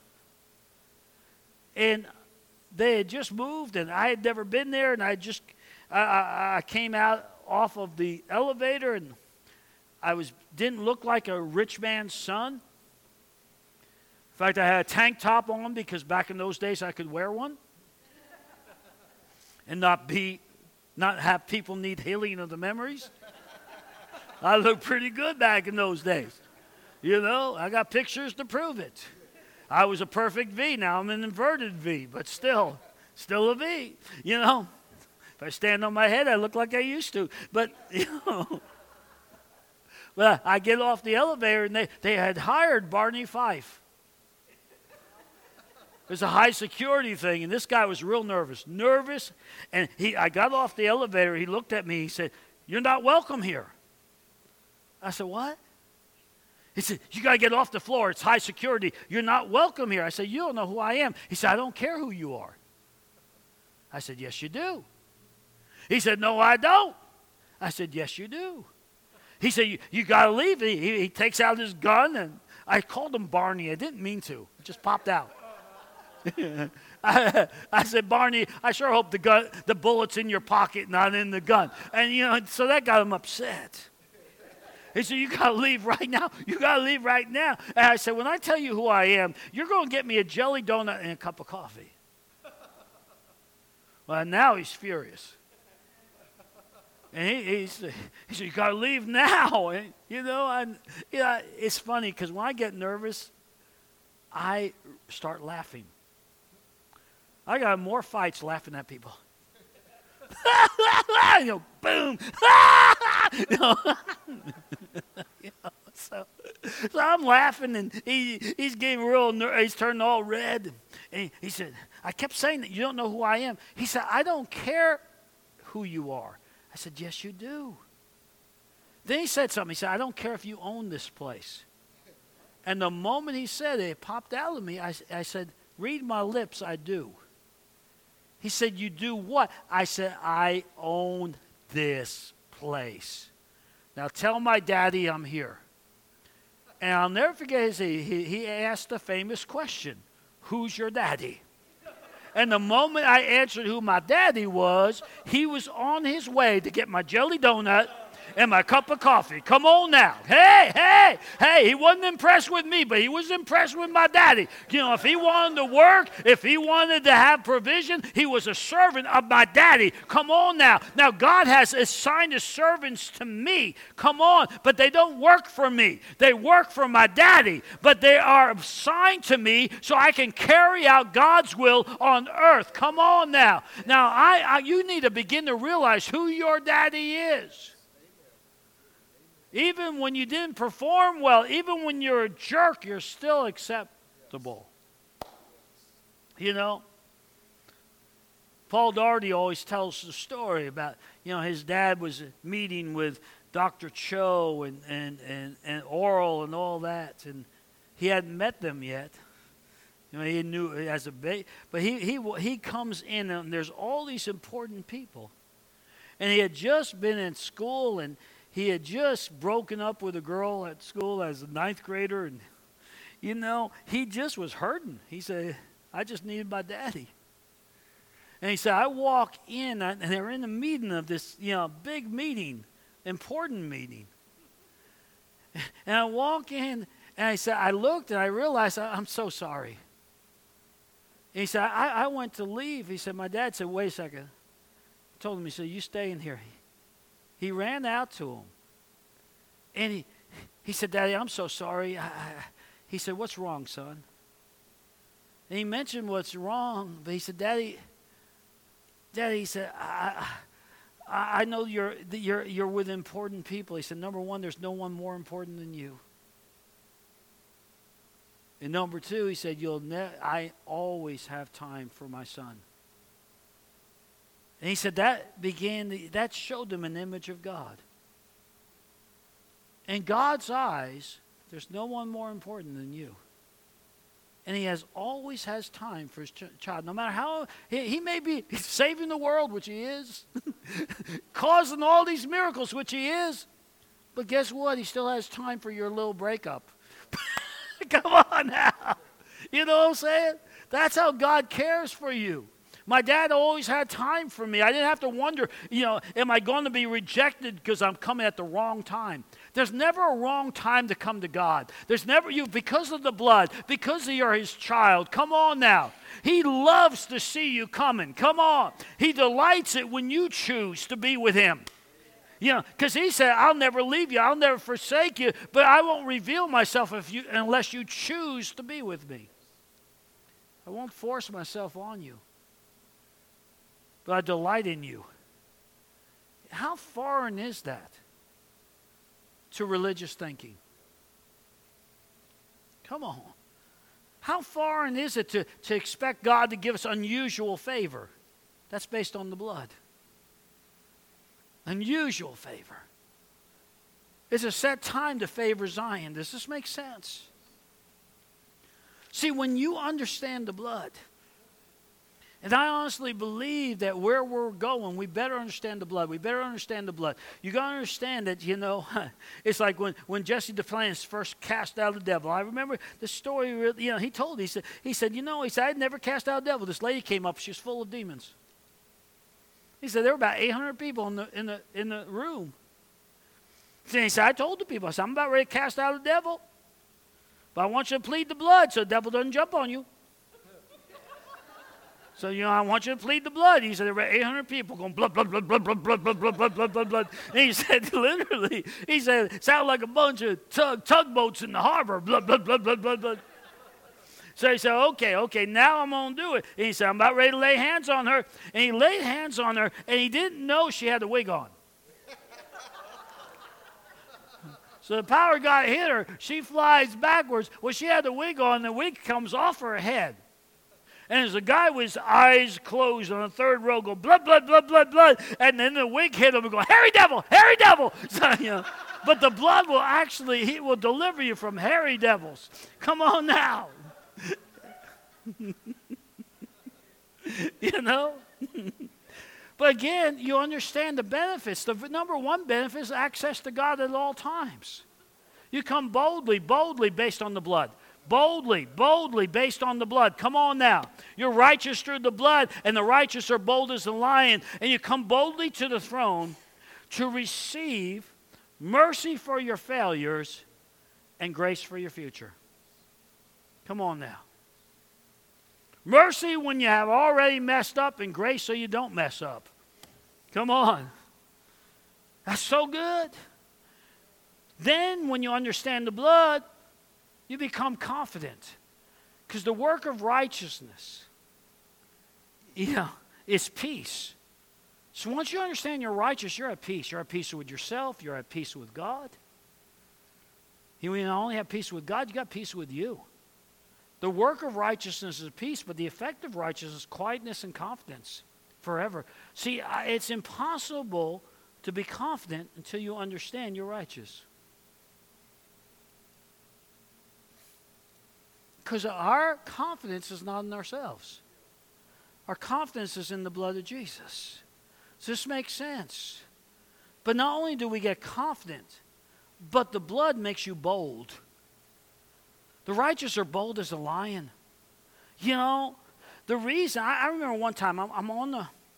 and they had just moved, and I had never been there, and I came out off of the elevator, and didn't look like a rich man's son. In fact, I had a tank top on because back in those days I could wear one and not have people need healing of the memories. I looked pretty good back in those days. I got pictures to prove it. I was a perfect V. Now I'm an inverted V, but still a V. If I stand on my head, I look like I used to. But, well, I get off the elevator, and they had hired Barney Fife. It was a high security thing, and this guy was real nervous. And I got off the elevator. He looked at me. He said, "You're not welcome here." I said, "What?" He said, "You got to get off the floor. It's high security. You're not welcome here." I said, "You don't know who I am." He said, "I don't care who you are." I said, "Yes, you do." He said, "No, I don't." I said, "Yes, you do." He said, you got to leave. He takes out his gun, and I called him Barney. I didn't mean to. It just popped out. I said, "Barney, I sure hope the bullet's in your pocket, not in the gun." And, so that got him upset. He said, "You got to leave right now. You got to leave right now." And I said, "When I tell you who I am, you're going to get me a jelly donut and a cup of coffee." Well, now he's furious. And he said, "You got to leave now." And, it's funny because when I get nervous, I start laughing. I got more fights laughing at people. Boom. So I'm laughing, and he's getting real nervous. He's turning all red. And he said, I kept saying that you don't know who I am. He said, "I don't care who you are." I said, "Yes, you do." Then he said something. He said, "I don't care if you own this place." And the moment he said it popped out of me. I said, "Read my lips, I do." He said, "You do what?" I said, "I own this place. Now tell my daddy I'm here." And I'll never forget he asked the famous question, "Who's your daddy?" And the moment I answered who my daddy was, he was on his way to get my jelly donut and my cup of coffee. Come on now. Hey, he wasn't impressed with me, but he was impressed with my daddy. If he wanted to work, if he wanted to have provision, he was a servant of my daddy. Come on now. Now, God has assigned his servants to me. Come on. But they don't work for me. They work for my daddy. But they are assigned to me so I can carry out God's will on earth. Come on now. Now, you need to begin to realize who your daddy is. Even when you didn't perform well, even when you're a jerk, you're still acceptable. Paul Daugherty always tells the story about, his dad was meeting with Dr. Cho and Oral and all that, and he hadn't met them yet. He knew as a baby, but he comes in, and there's all these important people. And he had just been in school, and he had just broken up with a girl at school as a 9th grader, and, he just was hurting. He said, "I just needed my daddy." And he said, I walk in, and they're in the meeting of this, big meeting, important meeting. And I walk in, and I said, I looked, and I realized, I'm so sorry. And he said, I went to leave. He said, my dad said, wait a second. I told him, he said, you stay in here. He ran out to him. And he said, Daddy, I'm so sorry. He said, what's wrong, son? And he mentioned what's wrong, but he said, Daddy, he said, I know you're with important people. He said, number one, there's no one more important than you. And number two, he said, I always have time for my son. And he said that showed them an image of God. In God's eyes, there's no one more important than you. And he always has time for his child. No matter how, he may be saving the world, which he is, causing all these miracles, which he is. But guess what? He still has time for your little breakup. Come on now. You know what I'm saying? That's how God cares for you. My dad always had time for me. I didn't have to wonder, am I going to be rejected because I'm coming at the wrong time? There's never a wrong time to come to God. There's never because of the blood, because you're his child. Come on now. He loves to see you coming. Come on. He delights it when you choose to be with him. Because he said, I'll never leave you. I'll never forsake you, but I won't reveal myself unless you choose to be with me. I won't force myself on you, but I delight in you. How foreign is that to religious thinking? Come on. How foreign is it to expect God to give us unusual favor? That's based on the blood. Unusual favor. It's a set time to favor Zion. Does this make sense? See, when you understand the blood, and I honestly believe that where we're going, we better understand the blood. We better understand the blood. You got to understand that, it's like when Jesse Duplantis first cast out the devil. I remember the story, he told me, he said, I'd never cast out a devil. This lady came up, she was full of demons. He said, there were about 800 people in the room. And he said, I told the people, I'm about ready to cast out a devil. But I want you to plead the blood so the devil doesn't jump on you. So, I want you to plead the blood. He said, there were 800 people going blood, blood, blood, blood, blood, blood, blood, blood, blood, blood, blood, blood. And he said, literally, it sounded like a bunch of tugboats in the harbor. Blood, blood, blood, blood, blood, blood. So he said, okay, now I'm going to do it. And he said, I'm about ready to lay hands on her. And he laid hands on her, and he didn't know she had a wig on. So the power guy hit her. She flies backwards. Well, she had the wig on. The wig comes off her head. And as the guy with his eyes closed on the third row go, blood, blood, blood, blood, blood. And then the wig hit him and go, hairy devil, hairy devil. So, but the blood he will deliver you from hairy devils. Come on now. But again, you understand the benefits. The number one benefit is access to God at all times. You come boldly based on the blood. Boldly based on the blood. Come on now. You're righteous through the blood, and the righteous are bold as a lion. And you come boldly to the throne to receive mercy for your failures and grace for your future. Come on now. Mercy when you have already messed up, and grace so you don't mess up. Come on. That's so good. Then when you understand the blood, you become confident. Because the work of righteousness, is peace. So once you understand you're righteous, you're at peace. You're at peace with yourself. You're at peace with God. You not only have peace with God, you got peace with you. The work of righteousness is peace, but the effect of righteousness is quietness and confidence forever. See, it's impossible to be confident until you understand you're righteous. Because our confidence is not in ourselves. Our confidence is in the blood of Jesus. Does this make sense? But not only do we get confident, but the blood makes you bold. The righteous are bold as a lion. The reason, I remember one time, I'm on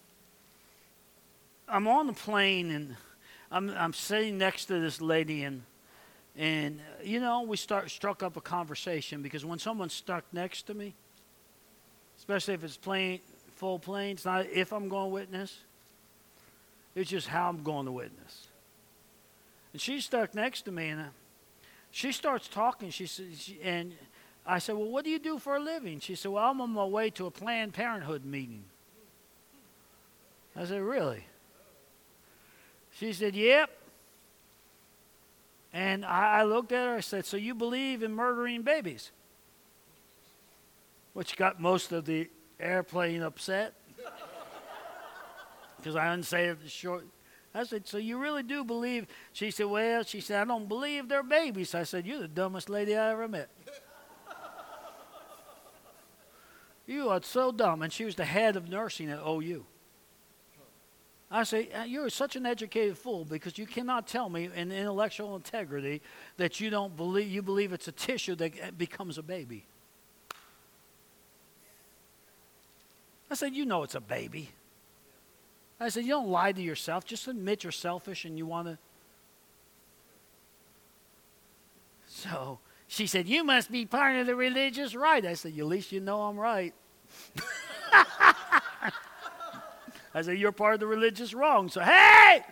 the plane, and I'm sitting next to this lady, and we struck up a conversation, because when someone's stuck next to me, especially if it's full plane, it's not if I'm going to witness, it's just how I'm going to witness. And she's stuck next to me, and she starts talking. And I said, well, what do you do for a living? She said, well, I'm on my way to a Planned Parenthood meeting. I said, really? She said, yep. And I looked at her, I said, so you believe in murdering babies? Which got most of the airplane upset. Because I unsaved the short. I said, so you really do believe? She said, well, I don't believe they're babies. I said, you're the dumbest lady I ever met. You are so dumb. And she was the head of nursing at OU. I say, you're such an educated fool because you cannot tell me in intellectual integrity that you believe it's a tissue that becomes a baby. I said, you know it's a baby. I said, you don't lie to yourself. Just admit you're selfish and you want to. So she said, you must be part of the religious right. I said, at least you know I'm right. I said, you're part of the religious wrong. So, hey!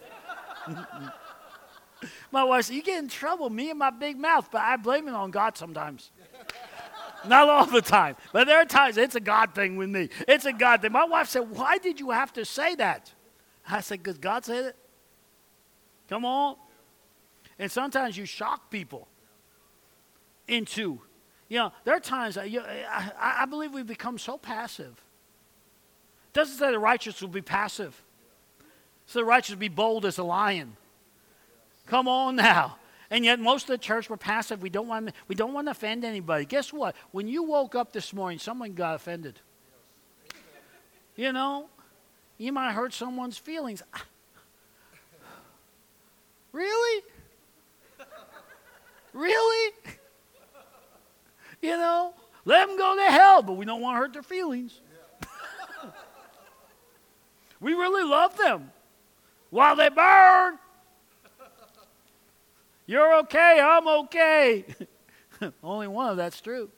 My wife said, you get in trouble, me and my big mouth, but I blame it on God sometimes. Not all the time, but there are times it's a God thing with me. It's a God thing. My wife said, why did you have to say that? I said, because God said it. Come on. And sometimes you shock people into, there are times, I believe we become so passive. It doesn't say the righteous will be passive. So the righteous will be bold as a lion. Come on now. And yet most of the church were passive. We don't want to offend anybody. Guess what? When you woke up this morning, someone got offended. You might hurt someone's feelings. Really? Really? Let them go to hell, but we don't want to hurt their feelings. We really love them while they burn. You're okay, I'm okay. Only one of that's true.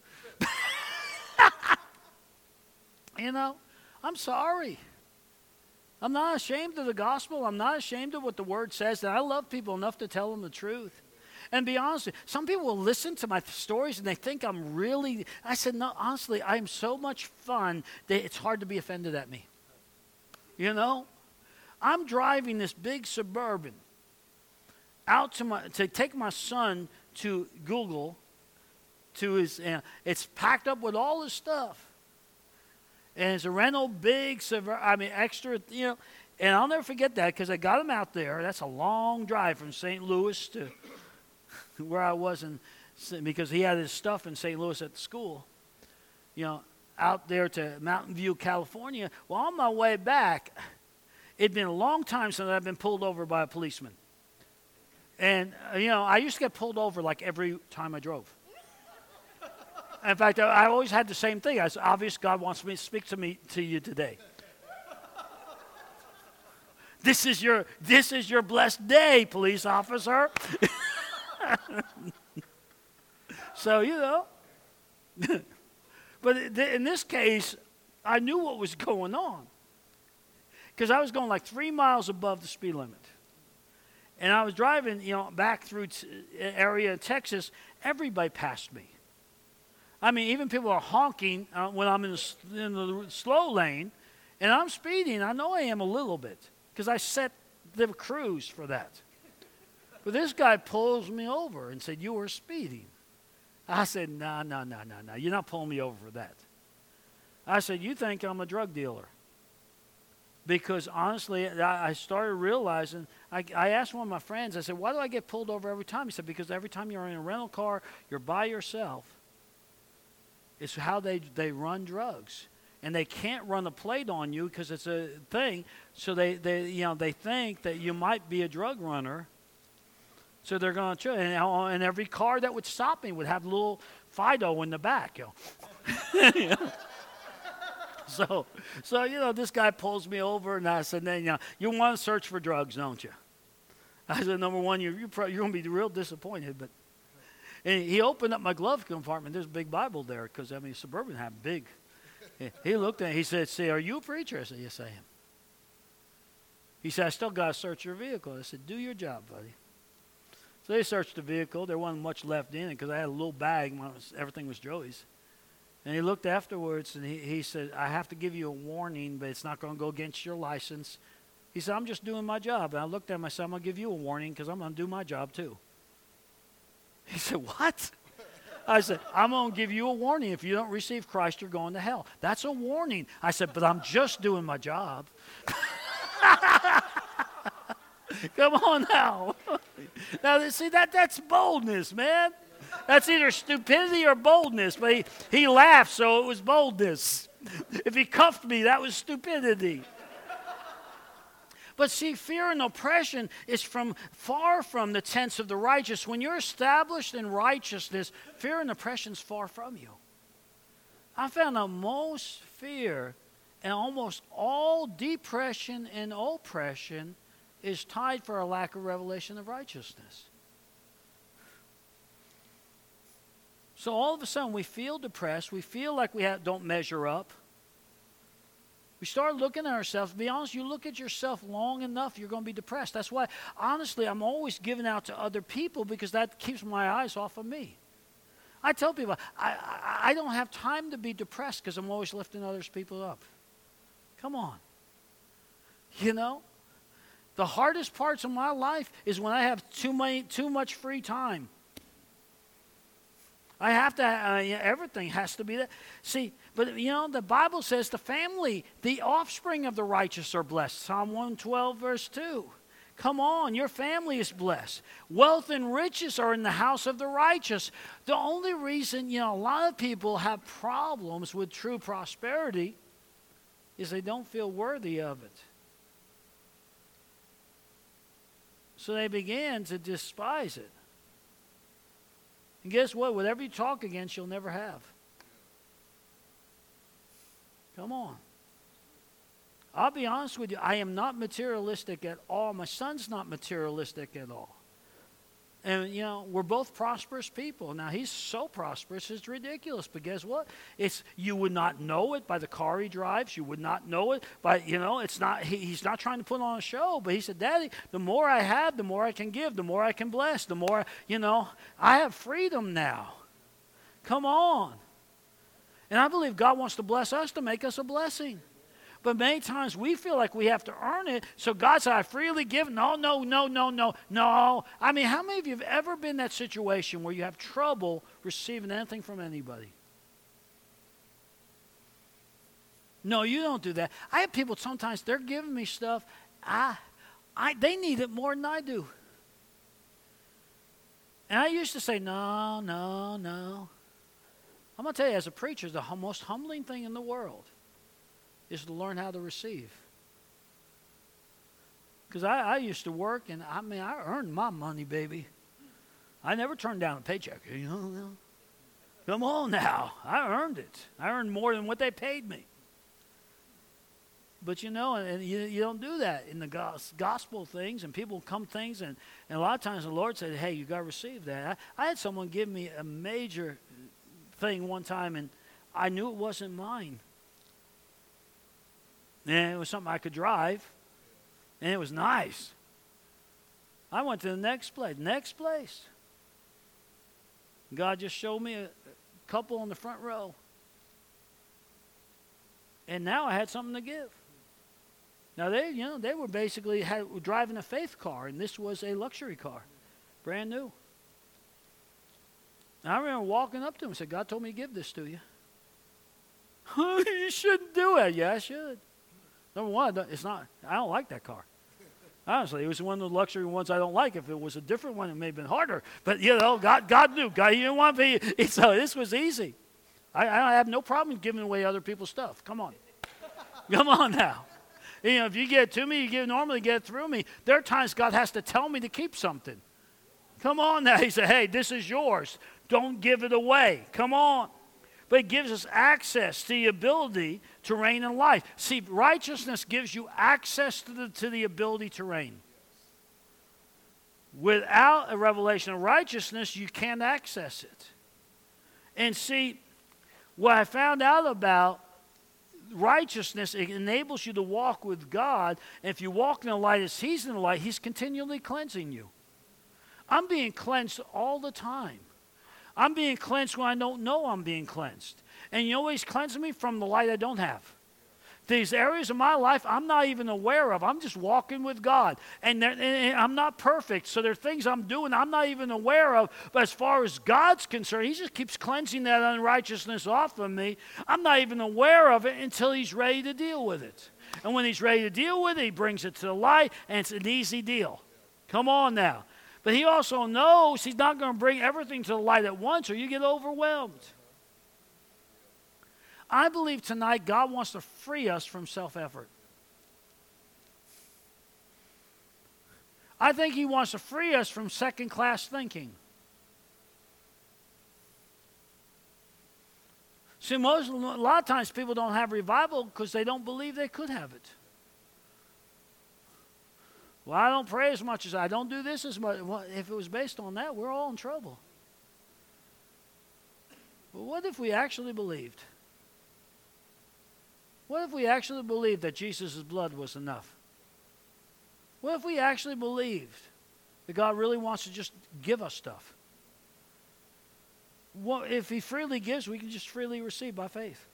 I'm sorry. I'm not ashamed of the gospel. I'm not ashamed of what the word says. And I love people enough to tell them the truth. And be honest, some people will listen to my stories and they think I'm really, I said, no, honestly, I'm so much fun that it's hard to be offended at me. I'm driving this big Suburban out to take my son to Google, to his, it's packed up with all his stuff. And it's a rental big, extra, and I'll never forget that because I got him out there. That's a long drive from St. Louis to where I was because he had his stuff in St. Louis at the school, out there to Mountain View, California. Well, on my way back, it'd been a long time since I'd been pulled over by a policeman. And, I used to get pulled over like every time I drove. In fact, I always had the same thing. I said, obvious God wants me to speak to you today. This is your blessed day, police officer. So, but in this case, I knew what was going on. Because I was going like 3 miles above the speed limit. And I was driving, back through area in Texas. Everybody passed me. Even people are honking when I'm in the slow lane. And I'm speeding. I know I am a little bit. Because I set the cruise for that. But this guy pulls me over and said, you were speeding. I said, no. You're not pulling me over for that. I said, you think I'm a drug dealer. Because honestly, I started realizing, I asked one of my friends, I said, why do I get pulled over every time? He said, because every time you're in a rental car, you're by yourself. It's how they run drugs. And they can't run a plate on you because it's a thing. So they think that you might be a drug runner. So they're going to, and every car that would stop me would have a little Fido in the back. So this guy pulls me over, and I said, you want to search for drugs, don't you? I said, number one, you're going to be real disappointed. And he opened up my glove compartment. There's a big Bible there because, Suburban had big. He looked at it. He said, are you a preacher? I said, yes, I am. He said, I still got to search your vehicle. I said, do your job, buddy. So they searched the vehicle. There wasn't much left in it because I had a little bag. Everything was Joey's. And he looked afterwards and he said, I have to give you a warning, but it's not going to go against your license. He said, I'm just doing my job. And I looked at him, I said, I'm going to give you a warning because I'm going to do my job too. He said, what? I said, I'm going to give you a warning. If you don't receive Christ, you're going to hell. That's a warning. I said, but I'm just doing my job. Come on now. Now, see, that's boldness, man. That's either stupidity or boldness. But he laughed, so it was boldness. If he cuffed me, that was stupidity. But see, fear and oppression is far from the tents of the righteous. When you're established in righteousness, fear and oppression is far from you. I found that most fear and almost all depression and oppression is tied for a lack of revelation of righteousness. So all of a sudden we feel depressed. We feel like we don't measure up. We start looking at ourselves. To be honest, you look at yourself long enough, you're going to be depressed. That's why, honestly, I'm always giving out to other people because that keeps my eyes off of me. I tell people, I don't have time to be depressed because I'm always lifting other people up. Come on. You know, the hardest parts of my life is when I have too much free time. I have to, everything has to be that. See, but the Bible says the offspring of the righteous are blessed. Psalm 112, verse 2. Come on, your family is blessed. Wealth and riches are in the house of the righteous. The only reason, a lot of people have problems with true prosperity is they don't feel worthy of it. So they begin to despise it. And guess what? Whatever you talk against, you'll never have. Come on. I'll be honest with you. I am not materialistic at all. My son's not materialistic at all. And, we're both prosperous people. Now, he's so prosperous, it's ridiculous. But guess what? You would not know it by the car he drives. You would not know it by, it's not, he's not trying to put on a show. But he said, Daddy, the more I have, the more I can give, the more I can bless, the more, I have freedom now. Come on. And I believe God wants to bless us to make us a blessing. But many times we feel like we have to earn it. So God said, I freely give. No. I mean, how many of you have ever been in that situation where you have trouble receiving anything from anybody? No, you don't do that. I have people sometimes, they're giving me stuff. They need it more than I do. And I used to say, no. I'm going to tell you, as a preacher, the most humbling thing in the world is to learn how to receive. Because I used to work, and I earned my money, baby. I never turned down a paycheck. Come on now. I earned it. I earned more than what they paid me. But and you don't do that in the gospel things, and people come things, and a lot of times the Lord said, hey, you got to receive that. I had someone give me a major thing one time, and I knew it wasn't mine. And it was something I could drive. And it was nice. I went to the next place. God just showed me a couple on the front row. And now I had something to give. Now they were basically were driving a faith car, and this was a luxury car. Brand new. And I remember walking up to him and said, God told me to give this to you. You shouldn't do it. Yeah, I should. Number one, I don't like that car. Honestly, it was one of the luxury ones I don't like. If it was a different one, it may have been harder. But, God knew. God, He didn't want me. So this was easy. I have no problem giving away other people's stuff. Come on. Come on now. If you get it to me, normally get it through me. There are times God has to tell me to keep something. Come on now. He said, hey, this is yours. Don't give it away. Come on. But it gives us access to the ability to reign in life. See, righteousness gives you access to the ability to reign. Without a revelation of righteousness, you can't access it. And see, what I found out about righteousness, it enables you to walk with God. And if you walk in the light as He's in the light, He's continually cleansing you. I'm being cleansed all the time. I'm being cleansed when I don't know I'm being cleansed. And you know what he's cleansing me from? The light I don't have. These areas of my life I'm not even aware of. I'm just walking with God. And I'm not perfect, so there are things I'm doing I'm not even aware of. But as far as God's concerned, he just keeps cleansing that unrighteousness off of me. I'm not even aware of it until he's ready to deal with it. And when he's ready to deal with it, he brings it to the light, and it's an easy deal. Come on now. But he also knows he's not going to bring everything to the light at once, or you get overwhelmed. I believe tonight God wants to free us from self-effort. I think he wants to free us from second-class thinking. See, a lot of times people don't have revival because they don't believe they could have it. Well, I don't pray as much as I don't do this as much. Well, if it was based on that, we're all in trouble. But what if we actually believed? What if we actually believed that Jesus' blood was enough? What if we actually believed that God really wants to just give us stuff? Well, if he freely gives, we can just freely receive by faith.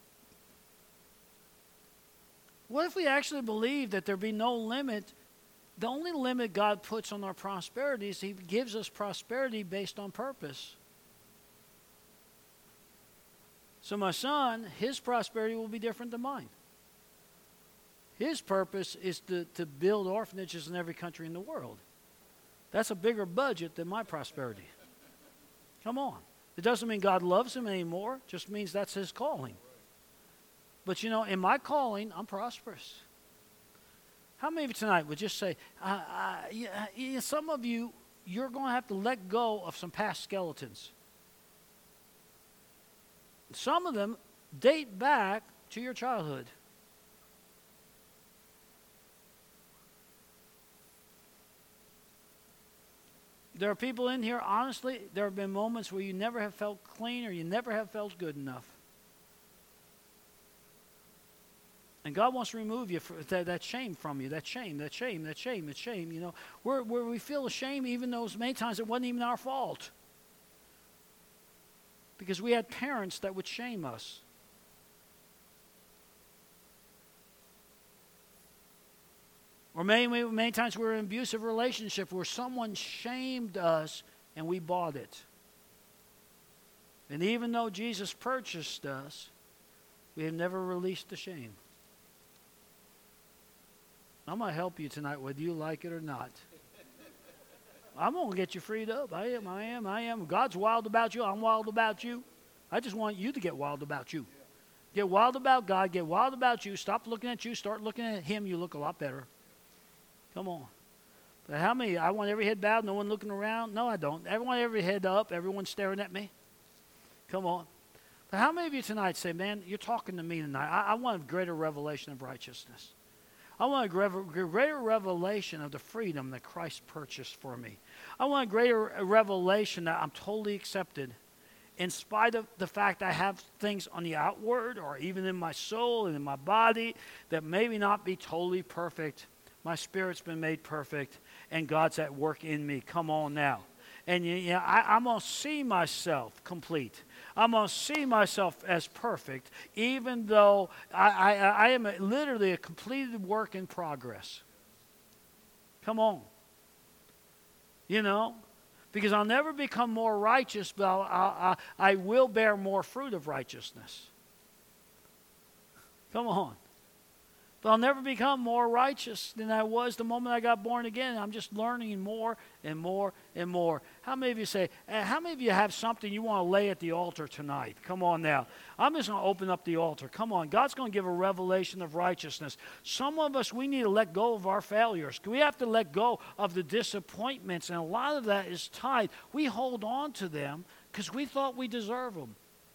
What if we actually believed that there be no limit? The only limit God puts on our prosperity is he gives us prosperity based on purpose. So my son, his prosperity will be different than mine. His purpose is to build orphanages in every country in the world. That's a bigger budget than my prosperity. Come on. It doesn't mean God loves him anymore. It just means that's his calling. But you know, in my calling, I'm prosperous. How many of you tonight would just say, some of you, you're going to have to let go of some past skeletons. Some of them date back to your childhood. There are people in here, honestly, there have been moments where you never have felt clean or you never have felt good enough. And God wants to remove you that shame from you, that shame. You know, where we feel ashamed, even though many times it wasn't even our fault. Because we had parents that would shame us. Or many times we were in an abusive relationship where someone shamed us and we bought it. And even though Jesus purchased us, we have never released the shame. I'm going to help you tonight whether you like it or not. I'm going to get you freed up. I am. God's wild about you. I'm wild about you. I just want you to get wild about you. Get wild about God. Get wild about you. Stop looking at you. Start looking at him. You look a lot better. Come on. But how many? I want every head bowed, no one looking around? No, I don't. I want every head up, everyone staring at me. Come on. But how many of you tonight say, man, you're talking to me tonight. I want a greater revelation of righteousness. I want a greater revelation of the freedom that Christ purchased for me. I want a greater revelation that I'm totally accepted in spite of the fact I have things on the outward or even in my soul and in my body that maybe not be totally perfect. My spirit's been made perfect and God's at work in me. Come on now. And I'm going to see myself complete. I'm going to see myself as perfect, even though I am literally a completed work in progress. Come on. You know, because I'll never become more righteous, but I will bear more fruit of righteousness. Come on. But I'll never become more righteous than I was the moment I got born again. I'm just learning more and more and more. How many of you say, how many of you have something you want to lay at the altar tonight? Come on now. I'm just going to open up the altar. Come on. God's going to give a revelation of righteousness. Some of us, we need to let go of our failures. We have to let go of the disappointments. And a lot of that is tied. We hold on to them because we thought we deserve them.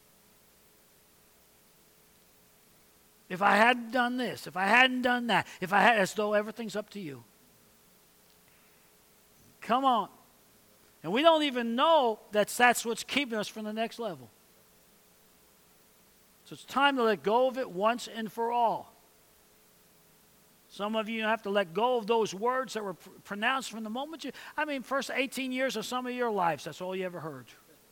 If I hadn't done this, if I hadn't done that, as though everything's up to you. Come on. And we don't even know that's what's keeping us from the next level. So it's time to let go of it once and for all. Some of you have to let go of those words that were pronounced from the moment first 18 years of some of your lives, that's all you ever heard.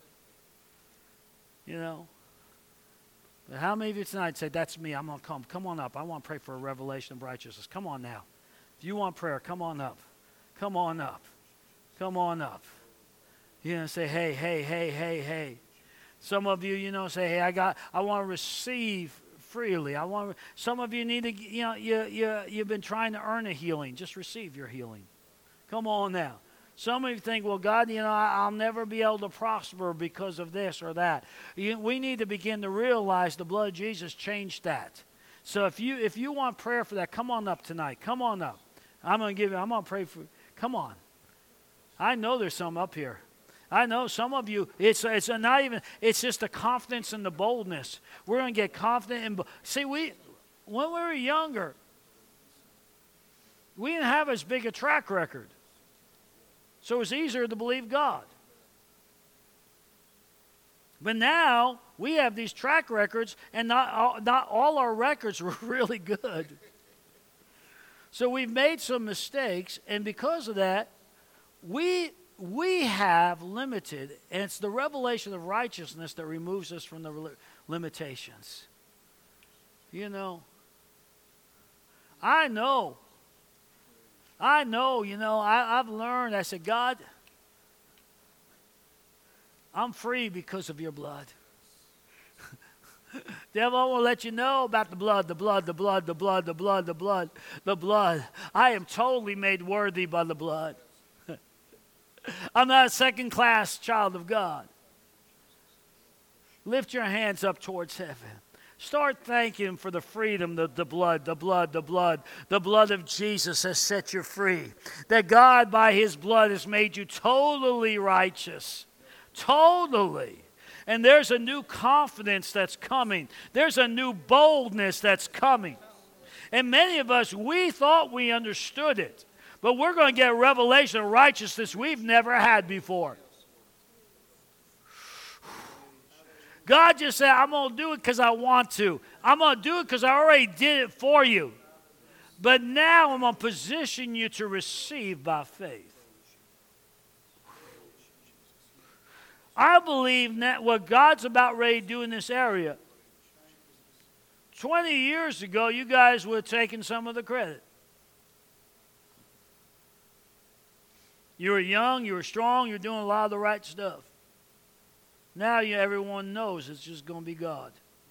You know. But how many of you tonight say, that's me, I'm going to come. Come on up. I want to pray for a revelation of righteousness. Come on now. If you want prayer, come on up. Come on up. Come on up. You're going to say, hey. Some of you, say, hey, I want to receive freely. Some of you need to, you've been trying to earn a healing. Just receive your healing. Come on now. Some of you think, well, God, I'll never be able to prosper because of this or that. We need to begin to realize the blood of Jesus changed that. So if you want prayer for that, come on up tonight. Come on up. I'm going to pray for you. Come on. I know there's some up here. I know some of you, it's just the confidence and the boldness. We're going to get confident. See, when we were younger, we didn't have as big a track record. So it's easier to believe God. But now, we have these track records, and not all our records were really good. So we've made some mistakes, and because of that, we have limited, and it's the revelation of righteousness that removes us from the limitations. I know, I've learned, I said, God, I'm free because of your blood. Devil, I want to let you know about the blood. I am totally made worthy by the blood. I'm not a second-class child of God. Lift your hands up towards heaven. Start thanking Him for the freedom, the blood of Jesus has set you free. That God, by His blood, has made you totally righteous. Totally. And there's a new confidence that's coming. There's a new boldness that's coming. And many of us, we thought we understood it. But we're going to get a revelation of righteousness we've never had before. God just said, I'm going to do it because I want to. I'm going to do it because I already did it for you. But now I'm going to position you to receive by faith. I believe that what God's about ready to do in this area, 20 years ago, you guys would have taken some of the credit. You were young, you were strong, you were doing a lot of the right stuff. Now everyone knows it's just going to be God.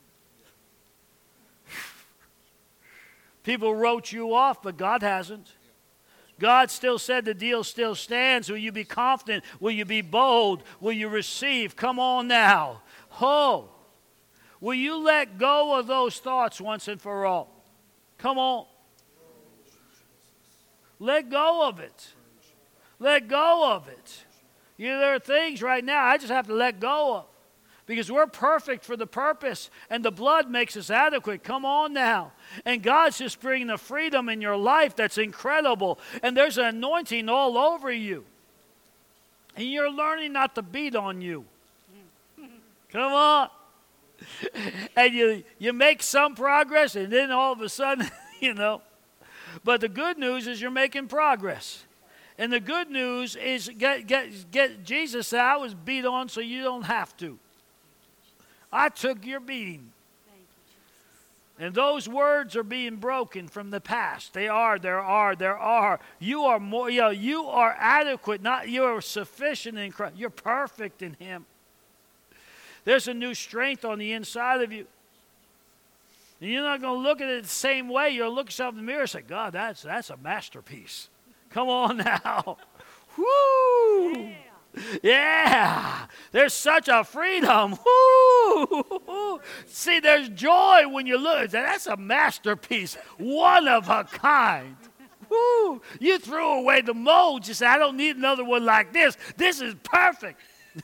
People wrote you off, but God hasn't. God still said the deal still stands. Will you be confident? Will you be bold? Will you receive? Come on now. Oh. Will you let go of those thoughts once and for all? Come on. Let go of it. Let go of it. There are things right now I just have to let go of. Because we're perfect for the purpose, and the blood makes us adequate. Come on now. And God's just bringing a freedom in your life that's incredible. And there's an anointing all over you. And you're learning not to beat on you. Come on. And you make some progress, and then all of a sudden, But the good news is you're making progress. And the good news is get Jesus said, I was beat on so you don't have to. I took your beating. And those words are being broken from the past. There are. You are more, you are adequate, not you are sufficient in Christ. You're perfect in Him. There's a new strength on the inside of you. And you're not going to look at it the same way. You'll look yourself in the mirror and say, God, that's a masterpiece. Come on now. Woo! Yeah. There's such a freedom. Woo! See, there's joy when you look. That's a masterpiece. One of a kind. Woo! You threw away the mold. You said, I don't need another one like this. This is perfect.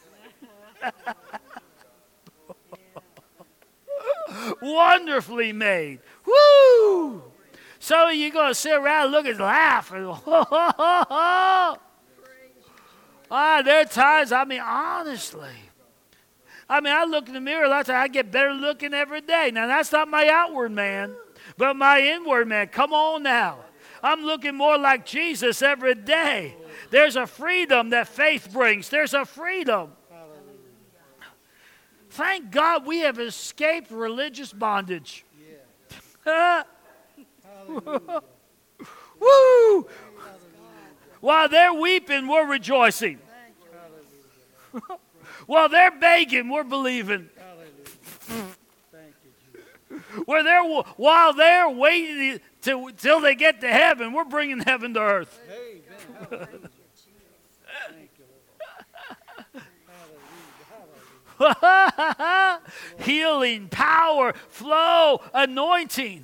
Wonderfully made. Woo! So you're going to sit around and look and laugh. And, there are times, honestly. I look in the mirror a lot of times, I get better looking every day. Now, that's not my outward man, but my inward man. Come on now. I'm looking more like Jesus every day. There's a freedom that faith brings. There's a freedom. Thank God we have escaped religious bondage. Woo! While they're weeping, we're rejoicing. While they're begging, we're believing. While they're waiting till they get to heaven, we're bringing heaven to earth. Healing, power, flow, anointing.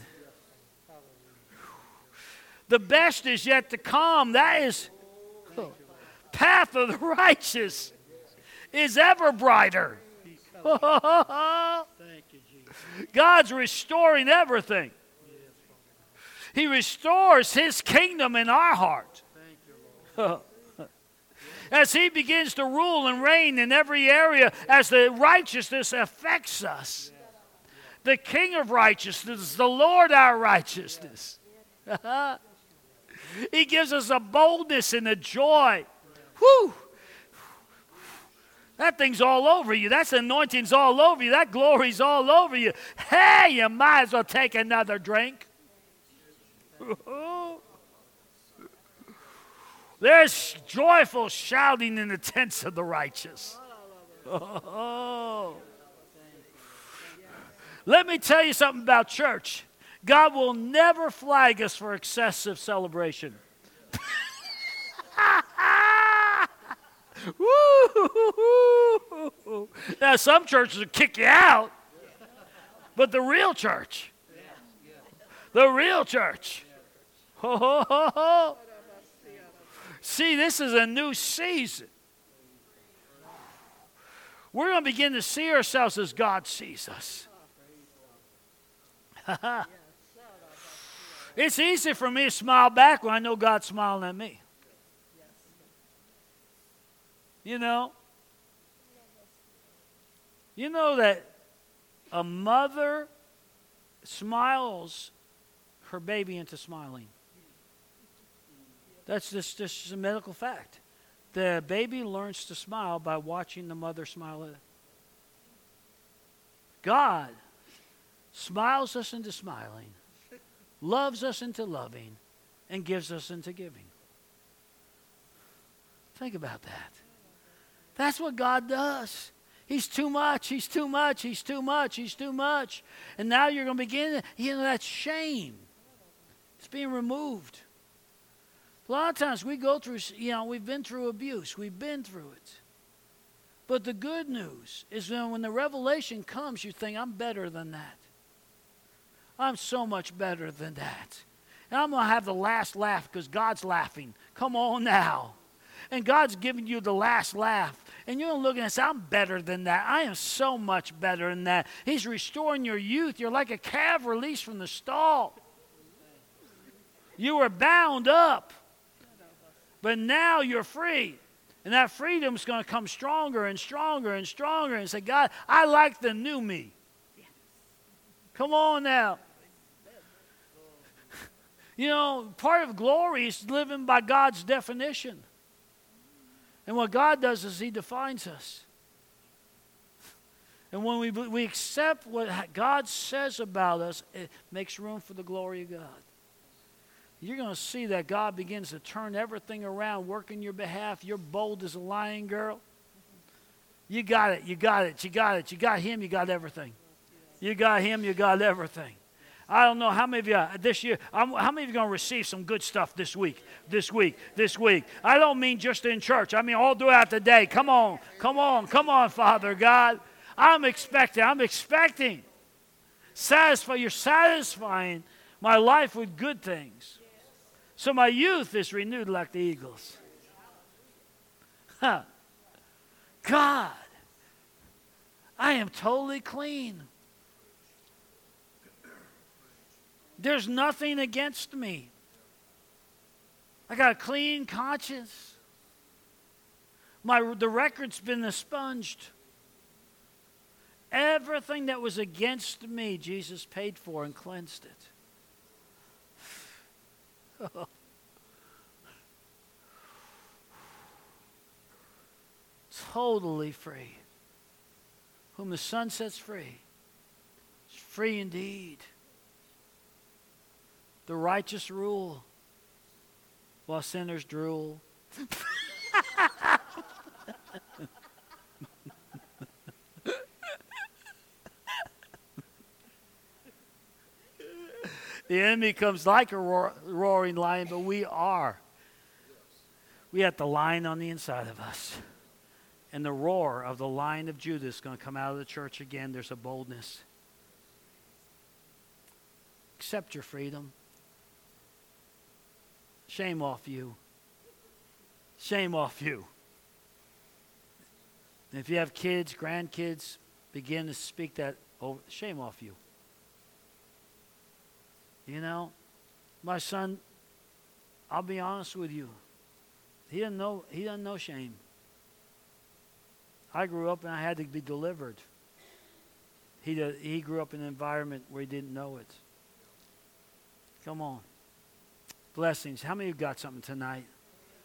The best is yet to come. That is path of the righteous is ever brighter. God's restoring everything. He restores his kingdom in our heart. As he begins to rule and reign in every area, as the righteousness affects us. The King of righteousness, the Lord our righteousness. He gives us a boldness and a joy. Whew! That thing's all over you. That anointing's all over you. That glory's all over you. Hey, you might as well take another drink. There's joyful shouting in the tents of the righteous. Let me tell you something about church. God will never flag us for excessive celebration. Now, some churches will kick you out, but the real church, see, this is a new season. We're going to begin to see ourselves as God sees us. It's easy for me to smile back when I know God's smiling at me. You know that a mother smiles her baby into smiling. That's just a medical fact. The baby learns to smile by watching the mother smile at it. God smiles us into smiling, loves us into loving, and gives us into giving. Think about that. That's what God does. He's too much, he's too much, he's too much, he's too much. And now you're going to begin, that shame. It's being removed. A lot of times we go through, we've been through abuse. We've been through it. But the good news is when the revelation comes, you think, I'm better than that. I'm so much better than that. And I'm going to have the last laugh because God's laughing. Come on now. And God's giving you the last laugh. And you're looking and say, I'm better than that. I am so much better than that. He's restoring your youth. You're like a calf released from the stall. You were bound up. But now you're free. And that freedom is going to come stronger and stronger and stronger. And say, God, I like the new me. Come on now. Part of glory is living by God's definition. And what God does is he defines us. And when we accept what God says about us, it makes room for the glory of God. You're going to see that God begins to turn everything around, work in your behalf. You're bold as a lion, girl. You got it, you got it, you got it. You got him, you got everything. You got him, you got everything. I don't know how many of you this year, how many of you are going to receive some good stuff this week? I don't mean just in church. I mean all throughout the day. Come on, Father God. I'm expecting. You're satisfying my life with good things. So my youth is renewed like the eagles. God, I am totally clean. There's nothing against me. I got a clean conscience. The record's been expunged. Everything that was against me, Jesus paid for and cleansed it. Totally free. Whom the Son sets free is free indeed. The righteous rule while sinners drool. The enemy comes like a roaring lion, but we are. We have the lion on the inside of us. And the roar of the Lion of Judah is going to come out of the church again. There's a boldness. Accept your freedom. Shame off you. Shame off you. And if you have kids, grandkids, begin to speak that over. Shame off you. You know, my son, I'll be honest with you. He doesn't know shame. I grew up and I had to be delivered. He grew up in an environment where he didn't know it. Come on. Blessings. How many of you got something tonight?